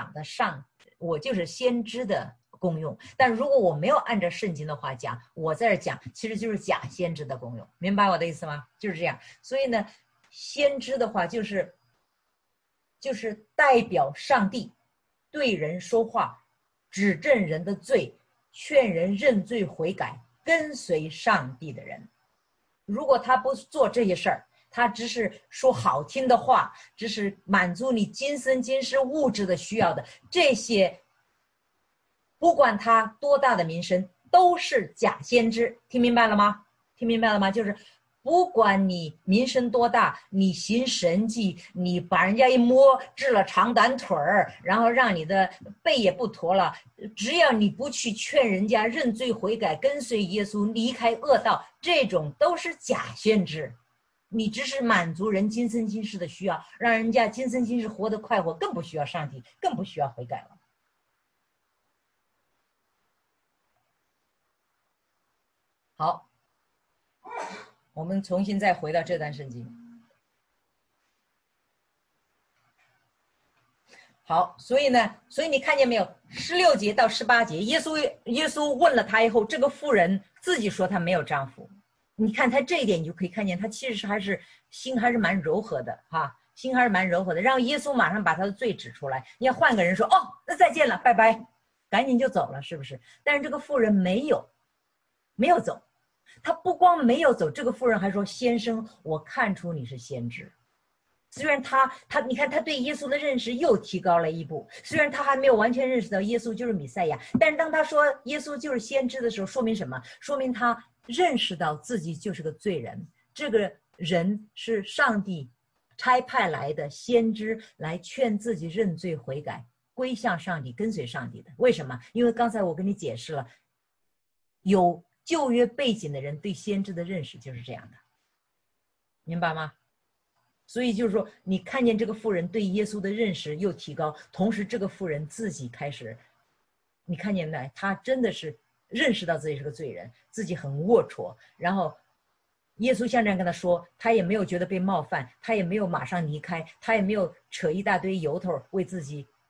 [SPEAKER 1] 先知的功用。但如果我没有按照圣经的话讲，我在这讲，其实就是假先知的功用。明白我的意思吗？就是这样。所以呢，先知的话就是代表上帝对人说话，指正人的罪，劝人认罪悔改，跟随上帝的人。如果他不做这些事儿，他只是说好听的话，只是满足你今生今世物质的需要的，这些不管他多大的名声，都是假先知。听明白了吗？听明白了吗？就是不管你名声多大，你行神迹，你把人家一摸治了长短腿儿，然后让你的背也不驼了，只要你不去劝人家认罪悔改，跟随耶稣离开恶道，这种都是假先知。你只是满足人今生今世的需要，让人家今生今世活得快活，更不需要上帝，更不需要悔改了。好，我们重新再回到这段圣经。好，所以你看见没有？16节到18节，耶稣问了他以后，这个妇人自己说她没有丈夫。你看他这一点，你就可以看见他其实心还是蛮柔和的哈，心还是蛮柔和的。让耶稣马上把他的罪指出来。你要换个人说，哦，那再见了，拜拜，赶紧就走了，是不是？但是这个妇人没有走。他不光没有走，这个妇人还说：“先生，我看出你是先知。”虽然你看他对耶稣的认识又提高了一步，虽然他还没有完全认识到耶稣就是弥赛亚，但是当他说耶稣就是先知的时候，说明什么？说明他认识到自己就是个罪人，这个人是上帝差派来的先知，来劝自己认罪悔改，归向上帝，跟随上帝的。为什么？因为刚才我跟你解释了，有旧约背景的人对先知的认识就是这样的，明白吗？所以就是说，你看见这个妇人对耶稣的认识又提高，同时这个妇人自己开始，你看见没？她真的是认识到自己是个罪人，自己很龌龊，然后耶稣像这样跟他说，他也没有觉得被冒犯，他也没有马上离开，他也没有扯一大堆由头为自己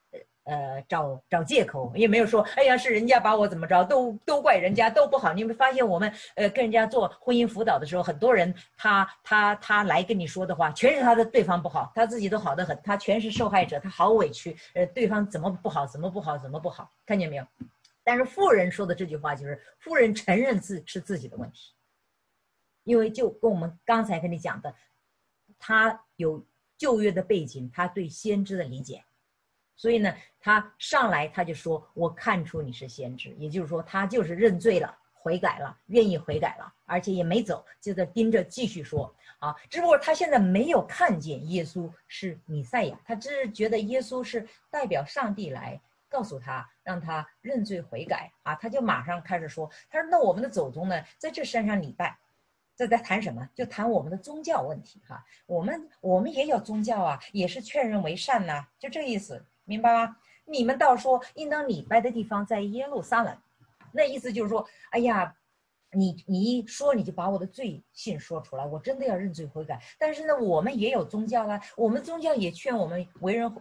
[SPEAKER 1] 找借口，也没有说哎呀是人家把我怎么着，都怪人家，都不好。你们发现我们跟人家做婚姻辅导的时候，很多人他来跟你说的话，全是他的对方不好，他自己都好得很，他全是受害者，他好委屈，对方怎么不好，怎么不好，怎么不好，看见没有？但是富人说的这句话就是富人承认是自己的问题，因为就跟我们刚才跟你讲的，他有旧约的背景，他对先知的理解。所以呢，他上来他就说：“我看出你是先知。”也就是说，他就是认罪了，悔改了，愿意悔改了，而且也没走，就在盯着继续说啊。只不过他现在没有看见耶稣是弥赛亚，他只是觉得耶稣是代表上帝来告诉他，让他认罪悔改啊。他就马上开始说：“他说，那我们的祖宗呢，在这山上礼拜。”这在谈什么？就谈我们的宗教问题哈。我们也有宗教啊，也是劝人为善呐，就这意思。明白吗？你们倒说应当礼拜的地方在耶路撒冷，那意思就是说，哎呀，你一说你就把我的罪性说出来，我真的要认罪悔改。但是呢，我们也有宗教啊，我们宗教也劝我们为人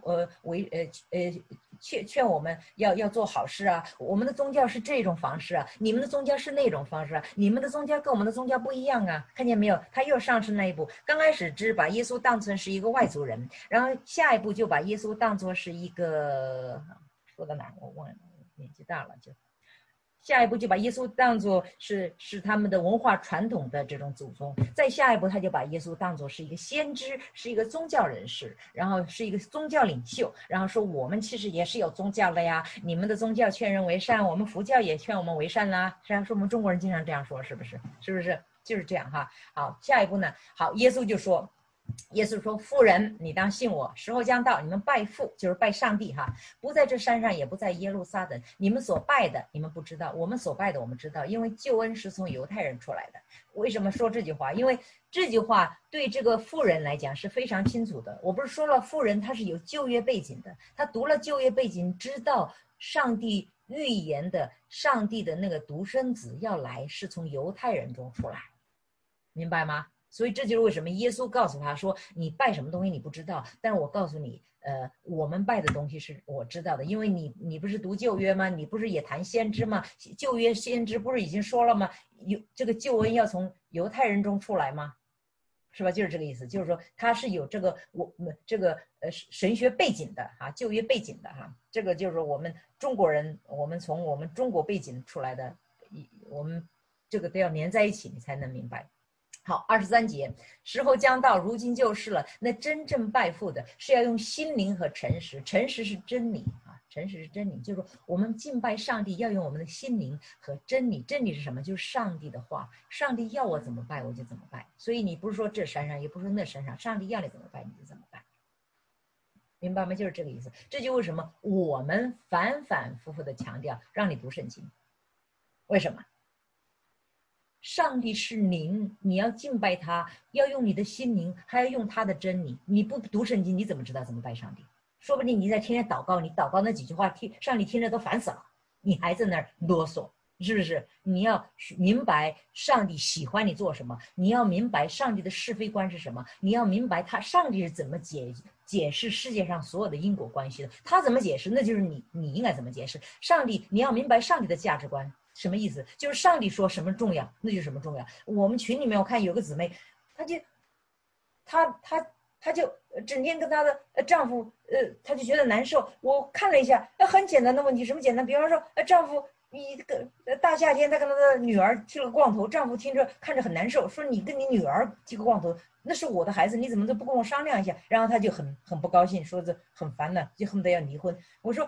[SPEAKER 1] 劝我们要做好事啊。我们的宗教是这种方式啊，你们的宗教是那种方式啊，你们的宗教跟我们的宗教不一样啊。看见没有？他又上升那一步，刚开始只把耶稣当成是一个外族人，然后下一步就把耶稣当作是一个，说到哪我忘了，年纪大了就。下一步就把耶稣当作是他们的文化传统的这种祖宗，再下一步他就把耶稣当作是一个先知，是一个宗教人士，然后是一个宗教领袖，然后说我们其实也是有宗教的呀，你们的宗教劝人为善，我们佛教也劝我们为善啦，虽然说我们中国人经常这样说，是不是？是不是？就是这样哈。好，下一步呢？好，耶稣就说。耶稣说：“妇人，你当信我，时候将到，你们拜父，就是拜上帝哈，不在这山上，也不在耶路撒冷。你们所拜的，你们不知道；我们所拜的，我们知道，因为救恩是从犹太人出来的。为什么说这句话？因为这句话对这个妇人来讲是非常清楚的。我不是说了，妇人她是有旧约背景的，她读了旧约背景，知道上帝预言的，上帝的那个独生子要来，是从犹太人中出来，明白吗？”所以这就是为什么耶稣告诉他说：“你拜什么东西你不知道，但是我告诉你，我们拜的东西是我知道的，因为你不是读旧约吗？你不是也谈先知吗？旧约先知不是已经说了吗？有这个救恩要从犹太人中出来吗？是吧？就是这个意思，就是说他是有这个神学背景的哈，旧约背景的哈，这个就是我们中国人，我们从我们中国背景出来的，我们这个都要连在一起，你才能明白。”好，23节，时候将到，如今就是了。那真正拜父的，是要用心灵和诚实，诚实是真理啊，诚实是真理。就是说，我们敬拜上帝要用我们的心灵和真理。真理是什么？就是上帝的话。上帝要我怎么拜，我就怎么拜。所以你不是说这山上，也不是说那山上，上帝要你怎么拜，你就怎么拜。明白吗？就是这个意思。这就为什么我们反反复复的强调，让你读圣经。为什么？上帝是灵，你要敬拜他，要用你的心灵，还要用他的真理。你不读圣经，你怎么知道怎么拜上帝？说不定你在天天祷告，你祷告那几句话，上帝听着都烦死了，你还在那儿啰嗦，是不是？你要明白上帝喜欢你做什么，你要明白上帝的是非观是什么，你要明白上帝是怎么解释世界上所有的因果关系的，他怎么解释，那就是你应该怎么解释。上帝，你要明白上帝的价值观。什么意思？就是上帝说什么重要，那就什么重要。我们群里面我看有个姊妹，她就整天跟她的丈夫，她就觉得难受。我看了一下，很简单的问题，什么简单？比方说，丈夫一个大夏天，他跟他的女儿剃了个光头，丈夫看着很难受，说你跟你女儿剃个光头，那是我的孩子，你怎么都不跟我商量一下？然后他就很不高兴，说这很烦的，就恨不得要离婚。我说。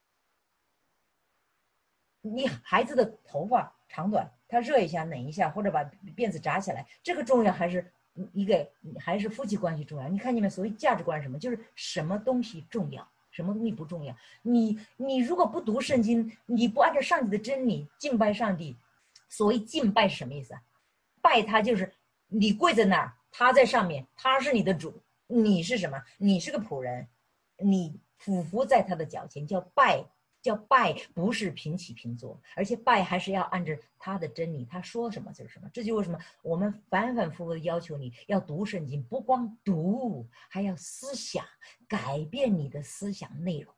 [SPEAKER 1] 你孩子的头发长短，他热一下、冷一下，或者把辫子扎起来，这个重要还是夫妻关系重要？你看你们所谓价值观是什么？就是什么东西重要，什么东西不重要？你如果不读圣经，你不按照上帝的真理敬拜上帝，所谓敬拜是什么意思啊？拜他就是你跪在那儿，他在上面，他是你的主，你是什么？你是个仆人，你俯伏在他的脚前，叫拜。叫拜，不是平起平坐，而且拜还是要按照他的真理，他说什么就是什么。这就为什么我们反反复复的要求你要读圣经，不光读，还要思想，改变你的思想内容。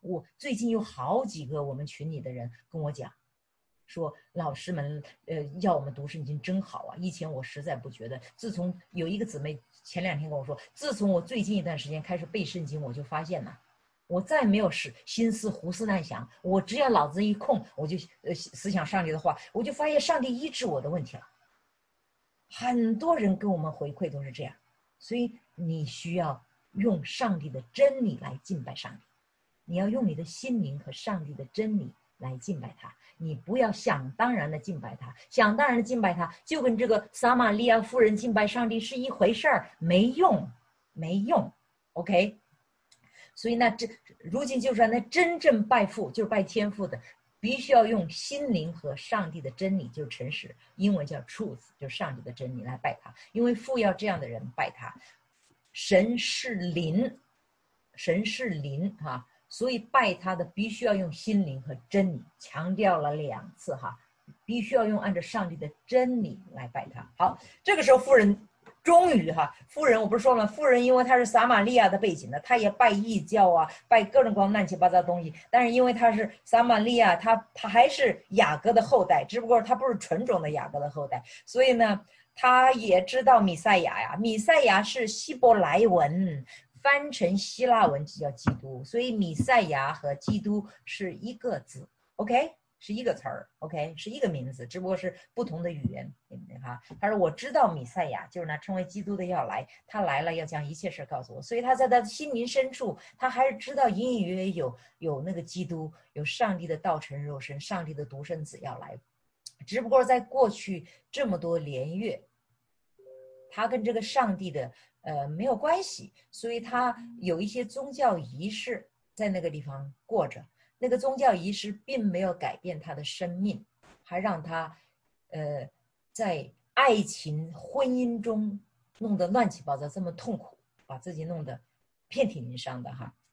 [SPEAKER 1] 我最近有好几个我们群里的人跟我讲，说老师们要我们读圣经真好啊，以前我实在不觉得，自从有一个姊妹前2天跟我说，自从我最近一段时间开始背圣经，我就发现了。我再没有心思胡思乱想，我只要脑子一空，我就思想上帝的话，我就发现上帝医治我的问题了。很多人跟我们回馈都是这样，所以你需要用上帝的真理来敬拜上帝，你要用你的心灵和上帝的真理来敬拜他，你不要想当然的敬拜他，想当然的敬拜他就跟这个撒玛利亚妇人敬拜上帝是一回事儿，没用没用 OK。所以那如今就是说，那真正拜父就是拜天父的，必须要用心灵和上帝的真理，就是诚实，英文叫 truth， 就是上帝的真理来拜他。因为父要这样的人拜他，神是灵，神是灵哈，所以拜他的必须要用心灵和真理，强调了2次哈，必须要用按照上帝的真理来拜他。好，这个时候妇人。终于哈，妇人我不是说了，妇人因为她是撒玛利亚的背景的，她也拜异教啊，拜各种各样乱七八糟的东西。但是因为她是撒玛利亚，她还是雅各的后代，只不过她不是纯种的雅各的后代，所以呢，她也知道弥赛亚呀，弥赛亚是希伯来文，翻成希腊文就叫基督，所以弥赛亚和基督是一个字 ，OK。是一个词儿 ，OK， 是一个名字，只不过是不同的语言，哈。他说：“我知道弥赛亚就是那称为基督的要来，他来了要将一切事告诉我。”所以他在他的心灵深处，他还是知道隐隐约约有那个基督，有上帝的道成肉身，上帝的独生子要来。只不过在过去这么多年月，他跟这个上帝的没有关系，所以他有一些宗教仪式在那个地方过着。那个宗教仪式并没有改变他的生命，还让他在爱情婚姻中弄得乱七八糟，这么痛苦，把自己弄得遍体鳞伤的哈。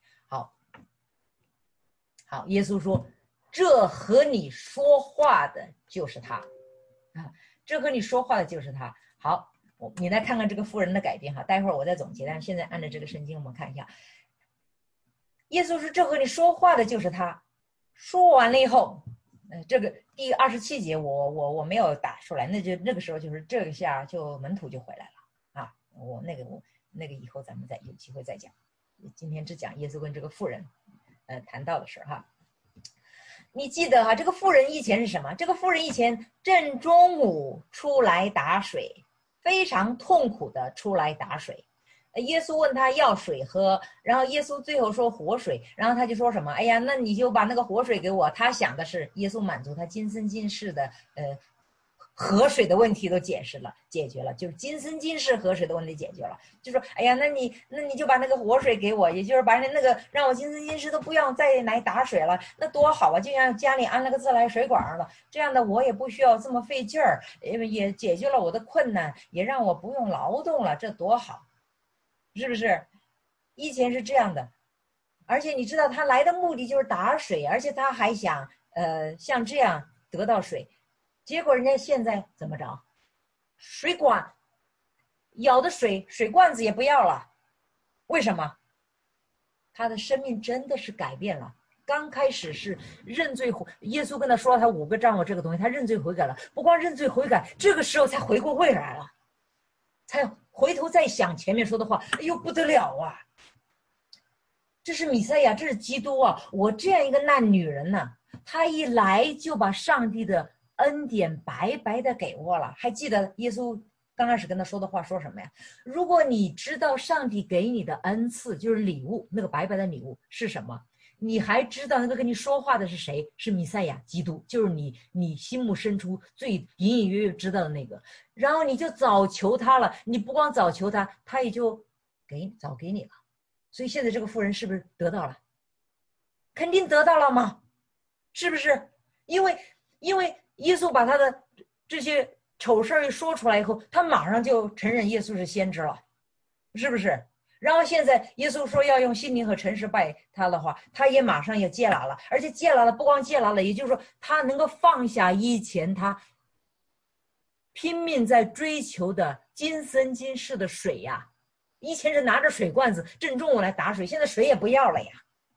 [SPEAKER 1] 好，耶稣说：“这和你说话的就是他啊，这和你说话的就是他。”好，你来看看这个妇人的改变哈，待会儿我再总结，但是现在按照这个圣经我们看一下。耶稣说：“这和你说话的就是他。”说完了以后，这个第27节我没有打出来，那个时候就是这个下就门徒就回来了啊。我那个以后咱们再有机会再讲，今天只讲耶稣跟这个妇人谈到的事哈。你记得哈，这个妇人以前是什么？这个妇人以前正中午出来打水，非常痛苦的出来打水。耶稣问他要水喝，然后耶稣最后说活水，然后他就说什么？哎呀，那你就把那个活水给我。他想的是耶稣满足他今生今世的河水的问题都解决了，就是今生今世河水的问题解决了。就说哎呀，那你就把那个活水给我，也就是把那个让我今生今世都不要再来打水了，那多好啊！就像家里安了个自来水管了，这样的我也不需要这么费劲儿，也解决了我的困难，也让我不用劳动了，这多好！是不是？以前是这样的，而且你知道他来的目的就是打水，而且他还想像这样得到水，结果人家现在怎么着？水管舀的水罐子也不要了，为什么？他的生命真的是改变了。刚开始是认罪悔，耶稣跟他说他5个丈夫这个东西，他认罪悔改了，不光认罪悔改，这个时候才回过味来了，才回头再想前面说的话，哎呦不得了啊！这是弥赛亚，这是基督啊！我这样一个烂女人呢，她一来就把上帝的恩典白白的给我了。还记得耶稣刚开始跟他说的话说什么呀？如果你知道上帝给你的恩赐就是礼物，那个白白的礼物是什么？你还知道那个跟你说话的是谁？是弥赛亚，基督，就是你心目深处最隐隐约约知道的那个。然后你就早求他了，你不光早求他，他也就早给你了。所以现在这个妇人是不是得到了？肯定得到了吗？是不是？因为耶稣把他的这些丑事一说出来以后，他马上就承认耶稣是先知了，是不是？然后现在耶稣说要用心灵和诚实拜他的话，他也马上也接纳了，而且接纳了不光接纳了，也就是说他能够放下以前他拼命在追求的今生今世的水呀。以前是拿着水罐子正中午来打水，现在水也不要了呀，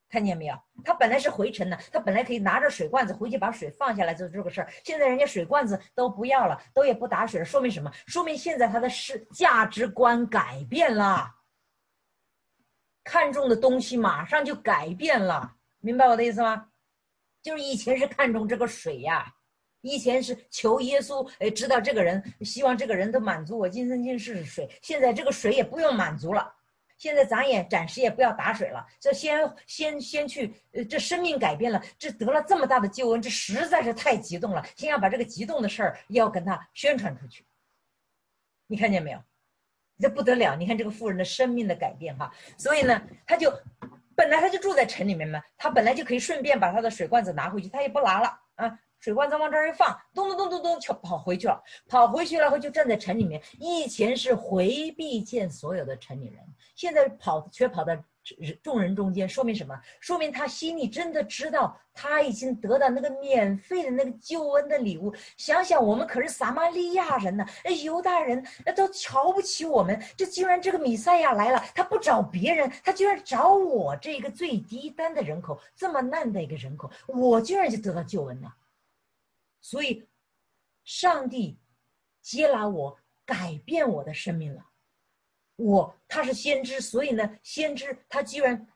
[SPEAKER 1] 看见没有？他本来是回尘的，他本来可以拿着水罐子回去把水放下来做这个事儿。现在人家水罐子都不要了，都也不打水了，说明什么？说明现在他的价值观改变了，看重的东西马上就改变了，明白我的意思吗？就是以前是看重这个水呀，以前是求耶稣，知道这个人，希望这个人都满足我今生今世的水，现在这个水也不用满足了。现在咱也暂时也不要打水了，这先去，这生命改变了，这得了这么大的救恩，这实在是太激动了，先要把这个激动的事儿要跟他宣传出去。你看见没有？这不得了！你看这个妇人的生命的改变哈，所以呢，他就本来他就住在城里面嘛，他本来就可以顺便把他的水罐子拿回去，他也不拿了啊。水罐子往这儿一放，咚咚咚咚咚，就跑回去了。跑回去了后就站在城里面。以前是回避见所有的城里人，现在却跑到众人中间，说明什么？说明他心里真的知道，他已经得到那个免费的那个救恩的礼物。想想我们可是撒玛利亚人呢，犹大人都瞧不起我们，这居然这个弥赛亚来了，他不找别人，他居然找我这个最低端的人口，这么烂的一个人口，我居然就得到救恩了。所以上帝接纳我，改变我的生命了。他是先知，所以呢，先知他居然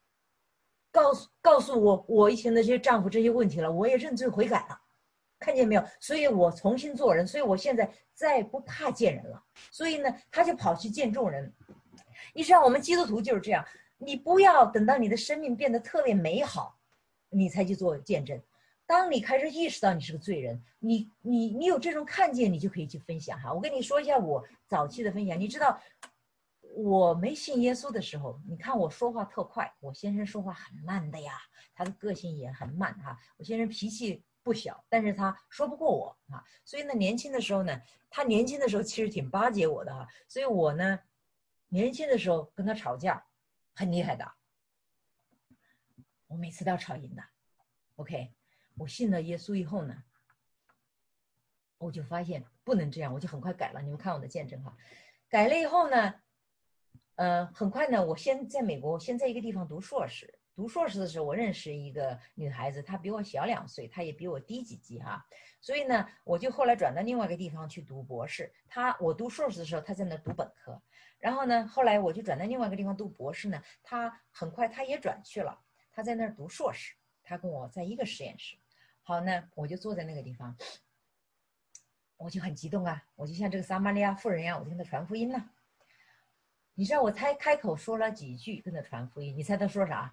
[SPEAKER 1] 告诉我以前的这些丈夫这些问题了，我也认罪悔改了，看见没有？所以我重新做人，所以我现在再不怕见人了。所以呢，他就跑去见众人。你知道我们基督徒就是这样，你不要等到你的生命变得特别美好，你才去做见证。当你开始意识到你是个罪人，你有这种看见，你就可以去分享哈。我跟你说一下我早期的分享。你知道我没信耶稣的时候，你看我说话特快，我先生说话很慢的呀，他的个性也很慢哈。我先生脾气不小，但是他说不过我啊。所以呢，年轻的时候呢，他年轻的时候其实挺巴结我的哈。所以我呢，年轻的时候跟他吵架很厉害的，我每次都要吵赢的。OK。我信了耶稣以后呢，我就发现不能这样，我就很快改了。你们看我的见证哈，改了以后呢，很快呢，我先在美国，先在一个地方读硕士。读硕士的时候，我认识一个女孩子，她比我小2岁，她也比我低几级哈。所以呢，我就后来转到另外一个地方去读博士。我读硕士的时候，她在那读本科。然后呢，后来我就转到另外一个地方读博士呢，她很快她也转去了，她在那儿读硕士，她跟我在一个实验室。好呢，我就坐在那个地方，我就很激动啊，我就像这个撒玛利亚妇人一样，我就跟他传福音呢。你知道我才开口说了几句跟他传福音，你猜他说啥？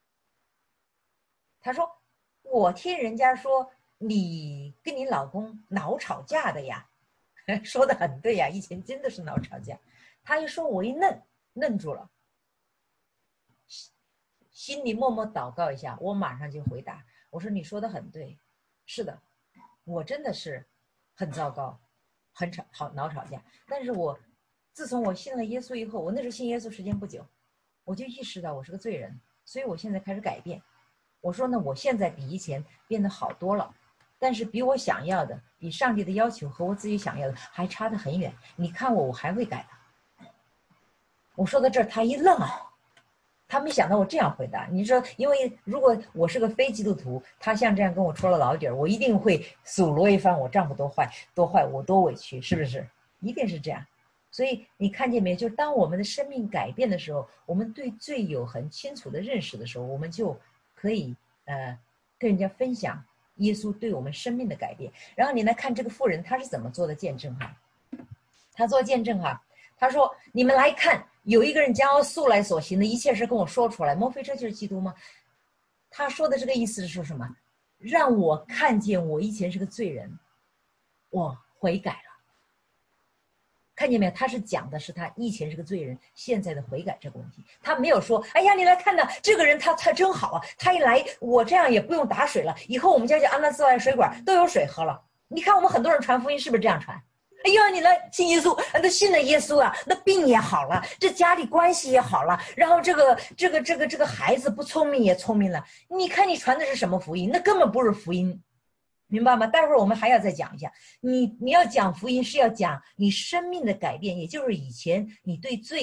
[SPEAKER 1] 他说我听人家说你跟你老公老吵架的呀。说的很对呀，以前真的是老吵架。他一说我一愣住了，心里默默祷告一下，我马上就回答，我说你说的很对，是的，我真的是很糟糕，老吵架。但是我自从我信了耶稣以后，我那时候信耶稣时间不久，我就意识到我是个罪人，所以我现在开始改变。我说呢，我现在比以前变得好多了，但是比我想要的，比上帝的要求和我自己想要的还差得很远。你看我还会改的。我说到这儿，他一愣啊。他没想到我这样回答，你说，因为如果我是个非基督徒，他像这样跟我戳了老底儿，我一定会数落一番我丈夫多坏，我多委屈，是不是？一定是这样。所以你看见没有？就是当我们的生命改变的时候，我们对罪有很清楚的认识的时候，我们就可以跟人家分享耶稣对我们生命的改变。然后你来看这个妇人，她是怎么做的见证哈？她做见证哈，她说：“你们来看。”有一个人将我素来所行的一切事跟我说出来，莫非这就是基督吗？他说的这个意思是说什么？让我看见我以前是个罪人，我悔改了。看见没有？他是讲的是他以前是个罪人，现在的悔改这个问题。他没有说，哎呀，你来看呢，这个人他真好啊，他一来我这样也不用打水了，以后我们家就安了自来水管，都有水喝了。你看我们很多人传福音是不是这样传？哎呀，你来信耶稣，那信了耶稣啊，那病也好了，这家里关系也好了，然后这个孩子不聪明也聪明了。你看你传的是什么福音？那根本不是福音，明白吗？待会儿我们还要再讲一下，你要讲福音是要讲你生命的改变，也就是以前你对罪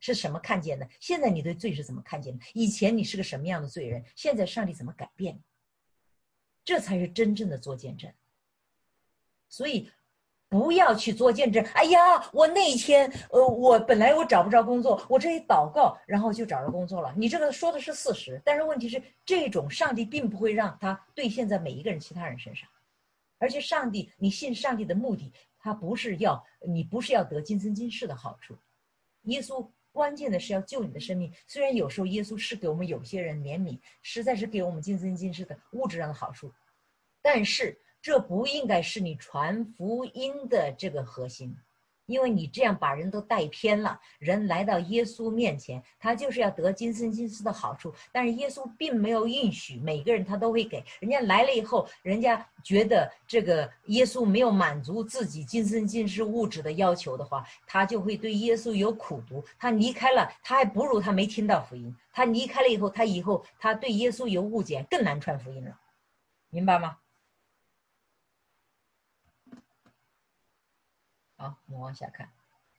[SPEAKER 1] 是什么看见的？现在你对罪是怎么看见的？以前你是个什么样的罪人？现在上帝怎么改变你？这才是真正的做见证。所以不要去做见证。哎呀，我那一天，我本来我找不着工作，我这一祷告，然后就找着工作了。你这个说的是事实，但是问题是，这种上帝并不会让他兑现在每一个人、其他人身上。而且上帝，你信上帝的目的，他不是要你不是要得今生今世的好处。耶稣关键的是要救你的生命。虽然有时候耶稣是给我们有些人怜悯，实在是给我们今生今世的物质上的好处，但是这不应该是你传福音的这个核心，因为你这样把人都带偏了。人来到耶稣面前，他就是要得今生今世的好处，但是耶稣并没有允许每个人他都会给。人家来了以后，人家觉得这个耶稣没有满足自己今生今世物质的要求的话，他就会对耶稣有苦毒。他离开了，他还不如他没听到福音。他离开了以后，他对耶稣有误解，更难传福音了，明白吗？好，我们往下看。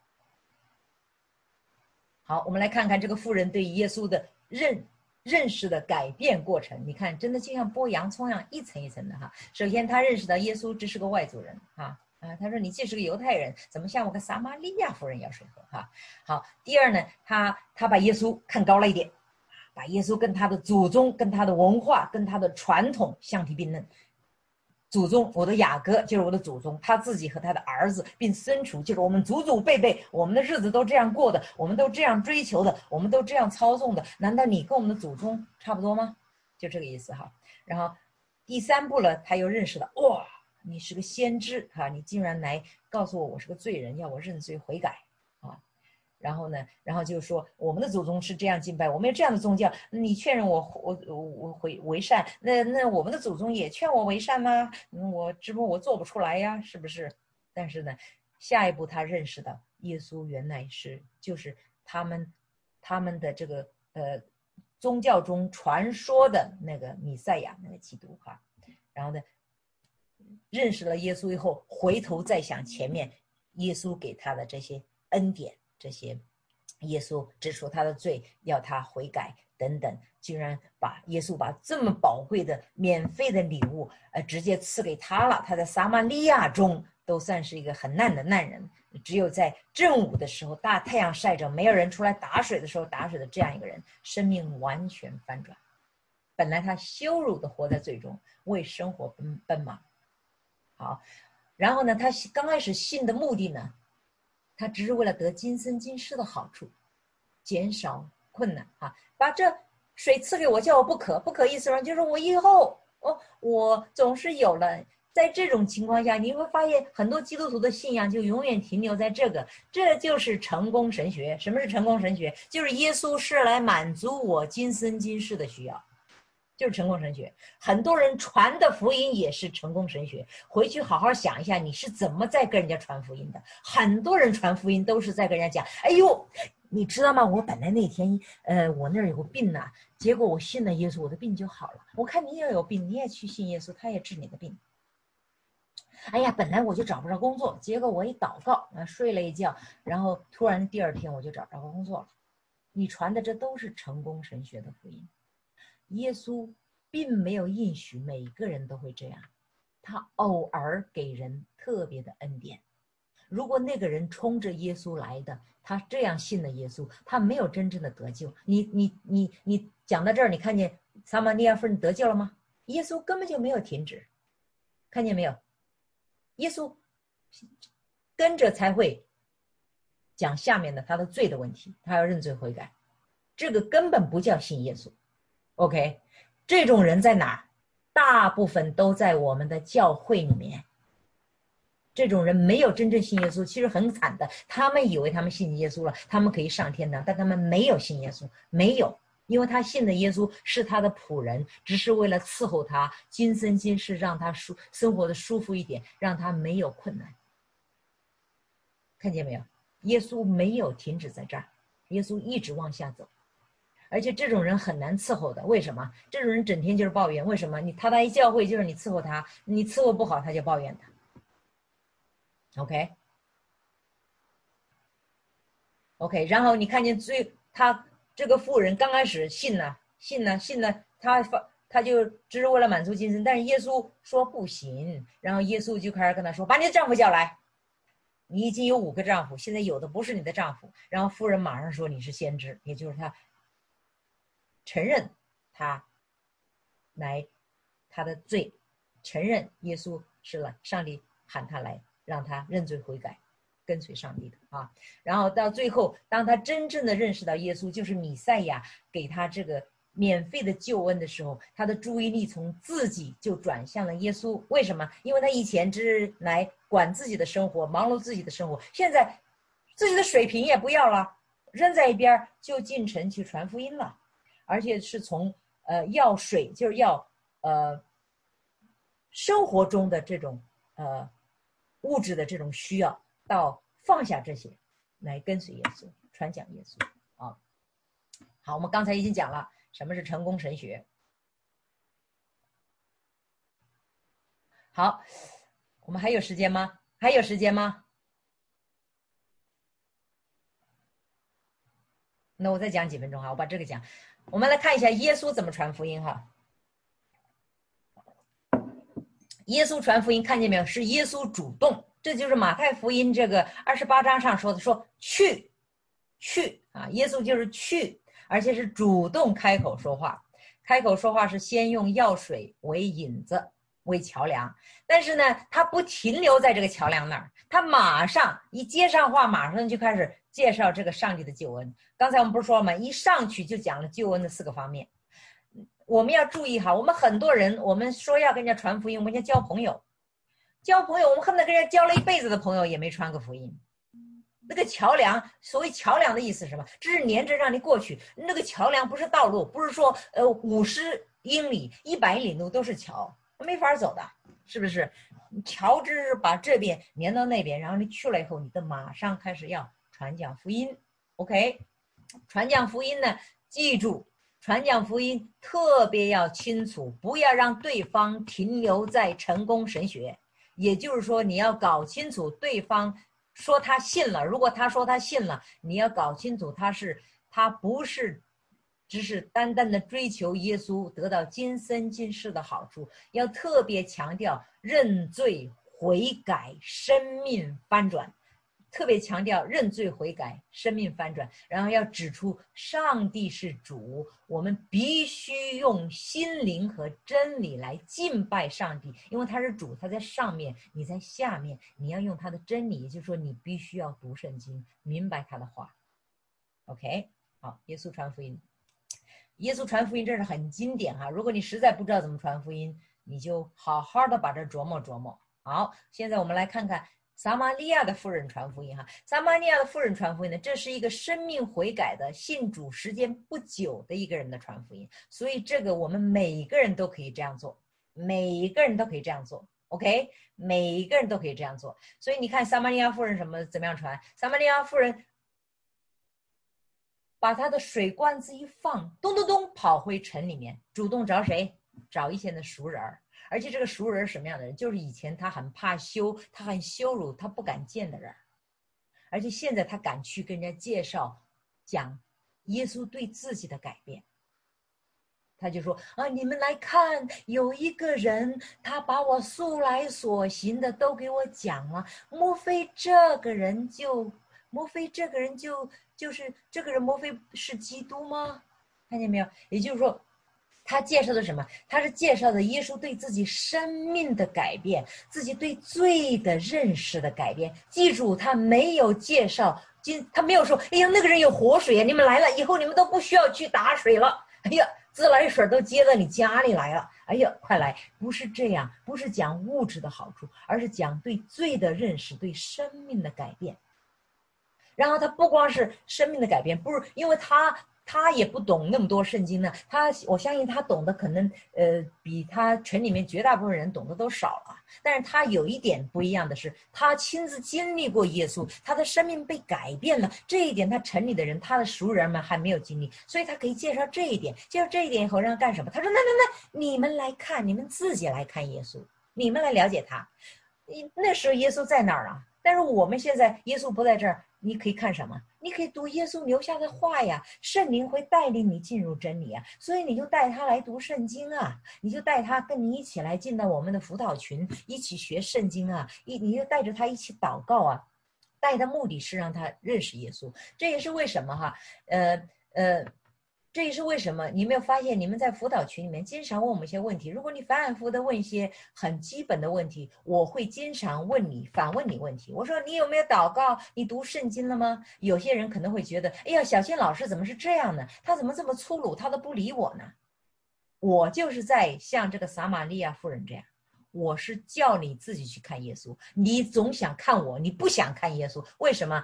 [SPEAKER 1] 好，我们来看看这个妇人对耶稣的认识的改变过程。你看，真的就像剥洋葱一样，一层一层的哈。首先，他认识到耶稣这是个外族人哈他说你既是个犹太人，怎么像我个撒玛利亚妇人要水喝哈？好，第二呢，他把耶稣看高了一点，把耶稣跟他的祖宗、跟他的文化、跟他的传统相提并论。祖宗，我的雅各就是我的祖宗，他自己和他的儿子并身处，就是我们祖祖辈辈，我们的日子都这样过的，我们都这样追求的，我们都这样操纵的，难道你跟我们的祖宗差不多吗？就这个意思哈。然后第三步了，他又认识了，哇，你是个先知哈，你竟然来告诉我我是个罪人，要我认罪悔改啊。然后呢，然后就说我们的祖宗是这样敬拜，我们有这样的宗教，你劝我为善，那我们的祖宗也劝我为善吗？只不过我做不出来呀，是不是？但是呢，下一步他认识到耶稣原来就是他们的这个宗教中传说的那个弥赛亚，那个基督哈。然后呢，认识了耶稣以后，回头再想前面耶稣给他的这些恩典。这些耶稣指出他的罪，要他悔改等等，居然耶稣把这么宝贵的免费的礼物直接赐给他了。他在撒玛利亚中都算是一个很烂的难人，只有在正午的时候，大太阳晒着，没有人出来打水的时候打水的这样一个人，生命完全翻转。本来他羞辱的活在罪中，为生活奔忙。好，然后呢，他刚开始信的目的呢，他只是为了得今生今世的好处，减少困难啊！把这水赐给我，叫我不渴意思上就是我以后我总是有了。在这种情况下，你会发现很多基督徒的信仰就永远停留在这就是成功神学。什么是成功神学？就是耶稣是来满足我今生今世的需要。就是成功神学，很多人传的福音也是成功神学。回去好好想一下，你是怎么在跟人家传福音的？很多人传福音都是在跟人家讲：“哎呦，你知道吗？我本来那天，我那儿有个病呐，结果我信了耶稣，我的病就好了。我看你也有病，你也去信耶稣，他也治你的病。哎呀，本来我就找不着工作，结果我一祷告，睡了一觉，然后突然第二天我就找着工作了。你传的这都是成功神学的福音。”耶稣并没有应许每个人都会这样，他偶尔给人特别的恩典。如果那个人冲着耶稣来的，他这样信了耶稣，他没有真正的得救。你讲到这儿，你看见撒玛利亚妇人得救了吗？耶稣根本就没有停止，看见没有？耶稣跟着才会讲下面的他的罪的问题，他要认罪悔改，这个根本不叫信耶稣。OK， 这种人在哪？大部分都在我们的教会里面。这种人没有真正信耶稣，其实很惨的。他们以为他们信耶稣了，他们可以上天堂，但他们没有信耶稣，没有，因为他信的耶稣是他的仆人，只是为了伺候他今生今世，让他生活的舒服一点，让他没有困难。看见没有？耶稣没有停止在这儿，耶稣一直往下走。而且这种人很难伺候的，为什么？这种人整天就是抱怨，为什么？他来教会就是你伺候他，你伺候不好他就抱怨他。OK， OK，然后你看见他这个妇人刚开始信了，他就只是为了满足今生，但是耶稣说不行，然后耶稣就开始跟他说，把你的丈夫叫来，你已经有5个丈夫，现在有的不是你的丈夫。然后妇人马上说你是先知，也就是他承认他的罪，承认耶稣是了上帝喊他来，让他认罪悔改，跟随上帝的啊。然后到最后，当他真正的认识到耶稣就是弥赛亚，给他这个免费的救恩的时候，他的注意力从自己就转向了耶稣。为什么？因为他以前只是来管自己的生活，忙碌自己的生活，现在自己的水瓶也不要了，扔在一边，就进城去传福音了，而且是从要水，就是要生活中的这种物质的这种需要，到放下这些来跟随耶稣，传讲耶稣啊。好，我们刚才已经讲了什么是成功神学。好，我们还有时间吗？还有时间吗？那我再讲几分钟哈，我把这个讲。我们来看一下耶稣怎么传福音哈。耶稣传福音，看见没有？是耶稣主动，这就是马太福音这个28章上说的，说去啊，耶稣就是去，而且是主动开口说话。开口说话是先用药水为引子，为桥梁，但是呢，他不停留在这个桥梁那儿，他马上一接上话，马上就开始介绍这个上帝的救恩。刚才我们不是说了吗？一上去就讲了救恩的4个方面。我们要注意哈，我们很多人，我们说要跟人家传福音，我们要交朋友，我们恨不得跟人家交了一辈子的朋友，也没传个福音。那个桥梁，所谓桥梁的意思是什么？这是连着让你过去。那个桥梁不是道路，不是说50英里、100里路都是桥，没法走的，是不是？桥只是把这边连到那边，然后你去了以后，你的马上开始要传讲福音。OK， 传讲福音呢，记住，传讲福音特别要清楚，不要让对方停留在成功神学。也就是说，你要搞清楚对方说他信了，如果他说他信了，你要搞清楚他不是只是单单的追求耶稣得到今生今世的好处，要特别强调认罪悔改，生命翻转。特别强调认罪悔改，生命翻转，然后要指出上帝是主，我们必须用心灵和真理来敬拜上帝，因为他是主，他在上面，你在下面，你要用他的真理，也就是说你必须要读圣经，明白他的话。OK， 好，耶稣传福音，耶稣传福音这是很经典哈，如果你实在不知道怎么传福音，你就好好的把这琢磨琢磨。好，现在我们来看看撒玛利亚的妇人传福音哈，撒玛利亚的妇人传福音呢，这是一个生命悔改的信主时间不久的一个人的传福音，所以这个我们每一个人都可以这样做，每一个人都可以这样做 ，OK， 每一个人都可以这样做。所以你看撒玛利亚妇人怎么样传？撒玛利亚妇人把她的水罐子一放，咚咚咚跑回城里面，主动找谁？找以前的熟人儿。而且这个熟人是什么样的人？就是以前他很怕羞，他很羞辱，他不敢见的人，而且现在他敢去跟人家介绍讲耶稣对自己的改变。他就说啊，你们来看，有一个人，他把我素来所行的都给我讲了，莫非这个人就是这个人，莫非是基督吗？看见没有？也就是说，他介绍的什么？他是介绍的耶稣对自己生命的改变，自己对罪的认识的改变。记住，他没有介绍，他没有说，哎呀，那个人有活水啊，你们来了以后，你们都不需要去打水了。哎呀，自来水都接到你家里来了。哎呀，快来！不是这样，不是讲物质的好处，而是讲对罪的认识，对生命的改变。然后他不光是生命的改变，不是因为他也不懂那么多圣经呢，我相信他懂得可能比他城里面绝大部分人懂得都少了。但是他有一点不一样的是，他亲自经历过耶稣，他的生命被改变了，这一点他城里的人，他的熟人们还没有经历，所以他可以介绍这一点。介绍这一点以后让他干什么？他说那你们来看，你们自己来看耶稣，你们来了解他。那时候耶稣在哪儿啊？但是我们现在耶稣不在这儿， 你可以看什么？你可以读耶稣留下的话呀，圣灵会带领你进入真理啊，所以你就带他来读圣经啊，你就带他跟你一起来进到我们的辅导群，一起学圣经啊，你就带着他一起祷告啊，带的目的是让他认识耶稣。这也是为什么哈，这也是为什么你没有发现你们在辅导群里面经常问我们一些问题，如果你反反复复的问一些很基本的问题，我会经常问你反问你问题。我说你有没有祷告？你读圣经了吗？有些人可能会觉得，哎呀，小新老师怎么是这样呢？他怎么这么粗鲁？他都不理我呢？我就是在像这个撒玛利亚妇人这样，我是叫你自己去看耶稣，你总想看我，你不想看耶稣，为什么？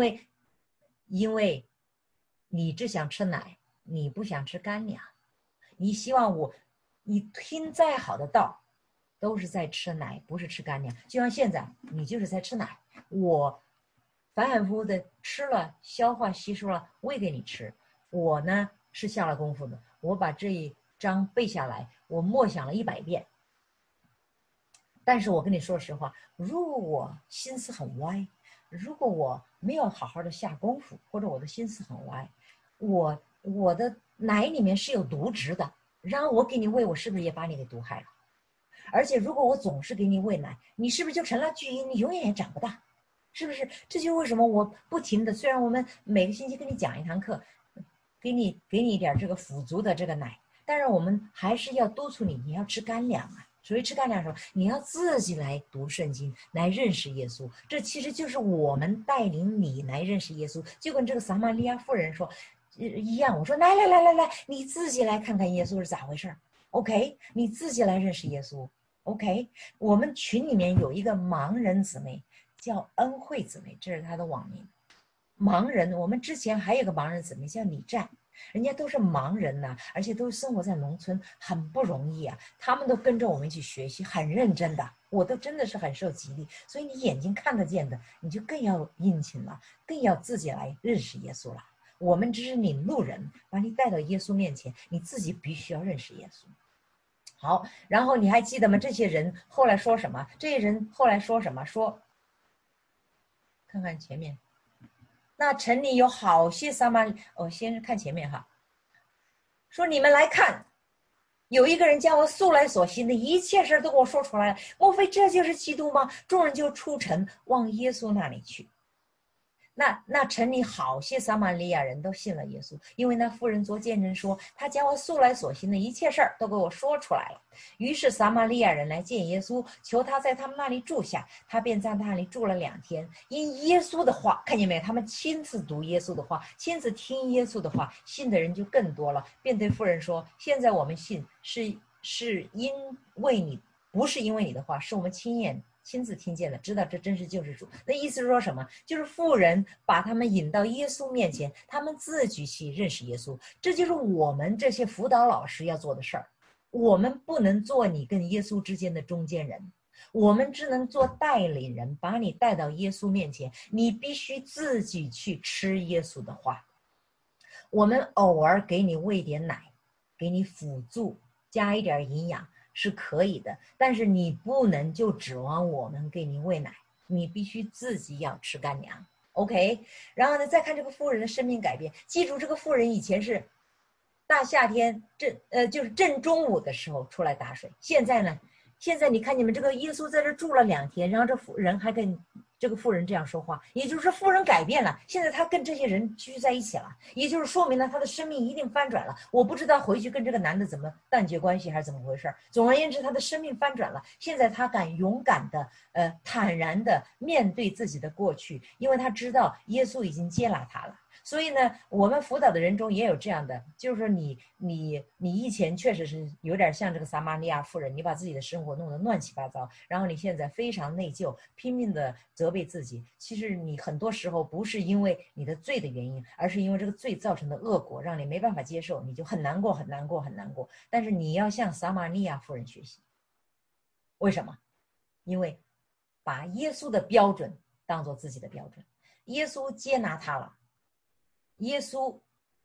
[SPEAKER 1] 因为你只想吃奶，你不想吃干粮，你希望你听再好的道，都是在吃奶，不是吃干粮。就像现在，你就是在吃奶，我反反复复的吃了，消化吸收了，喂给你吃。我呢是下了功夫的，我把这一章背下来，我默想了100遍。但是我跟你说实话，如果我心思很歪，如果我没有好好的下功夫，或者我的心思很歪，我的奶里面是有毒质的，然后我给你喂，我是不是也把你给毒害了？而且如果我总是给你喂奶，你是不是就成了巨婴？你永远也长不大，是不是？这就是为什么我不停的，虽然我们每个星期跟你讲一堂课，给你一点这个辅足的这个奶，但是我们还是要督促你要吃干粮啊。所以吃干粮的时候，你要自己来读圣经，来认识耶稣。这其实就是我们带领你来认识耶稣，就跟这个撒玛利亚妇人说一样。我说来，你自己来看看耶稣是咋回事 OK， 你自己来认识耶稣。OK， 我们群里面有一个盲人姊妹，叫恩惠姊妹，这是她的网名。盲人，我们之前还有个盲人姊妹叫李战，人家都是盲人呐，而且都是生活在农村，很不容易啊。他们都跟着我们一起学习，很认真的，我都真的是很受激励。所以你眼睛看得见的，你就更要殷勤了，更要自己来认识耶稣了。我们只是领路人，把你带到耶稣面前，你自己必须要认识耶稣。好，然后你还记得吗？这些人后来说什么？这些人后来说什么？说，看看前面。那城里有好些撒玛利，先看前面哈，说你们来看，有一个人将我素来所行的一切事都给我说出来了，莫非这就是基督吗？众人就出城往耶稣那里去。那城里好些撒玛利亚人都信了耶稣，因为那妇人做见证说，他将我素来所行的一切事儿都给我说出来了。于是撒玛利亚人来见耶稣，求他在他们那里住下，他便在那里住了2天。因耶稣的话，看见没有？他们亲自读耶稣的话，亲自听耶稣的话，信的人就更多了。便对妇人说：现在我们信是因为你，不是因为你的话，是我们亲自听见了，知道这真是救世主。那意思是说什么？就是妇人把他们引到耶稣面前，他们自己去认识耶稣。这就是我们这些辅导老师要做的事儿。我们不能做你跟耶稣之间的中间人，我们只能做带领人，把你带到耶稣面前。你必须自己去吃耶稣的话。我们偶尔给你喂点奶，给你辅助，加一点营养是可以的，但是你不能就指望我们给你喂奶，你必须自己要吃干粮。OK， 然后呢，再看这个妇人的生命改变。记住，这个妇人以前是大夏天就是正中午的时候出来打水，现在呢，现在你看你们这个耶稣在这住了2天，然后这妇人还跟这个妇人这样说话，也就是说妇人改变了，现在他跟这些人聚在一起了，也就是说明了他的生命一定翻转了。我不知道回去跟这个男的怎么断绝关系还是怎么回事，总而言之他的生命翻转了，现在他敢勇敢的坦然的面对自己的过去，因为他知道耶稣已经接纳他了。所以呢，我们辅导的人中也有这样的，就是说你以前确实是有点像这个撒玛利亚妇人，你把自己的生活弄得乱七八糟，然后你现在非常内疚，拼命的责备自己。其实你很多时候不是因为你的罪的原因，而是因为这个罪造成的恶果让你没办法接受，你就很难过。但是你要向撒玛利亚妇人学习。为什么？因为把耶稣的标准当做自己的标准，耶稣接纳他了，耶稣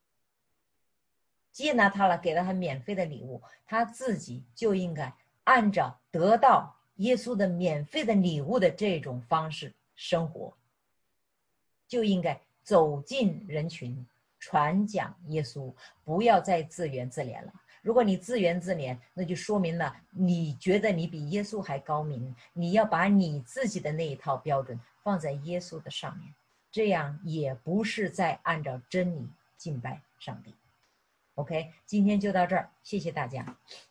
[SPEAKER 1] 接纳他了，给了他免费的礼物，他自己就应该按照得到耶稣的免费的礼物的这种方式生活。 就应该走进人群，传讲耶稣，不要再自怨自怜了。如果你自怨自怜，那就说明了你觉得你比耶稣还高明，你要把你自己的那一套标准放在耶稣的上面，这样也不是在按照真理敬拜上帝。OK， 今天就到这儿，谢谢大家。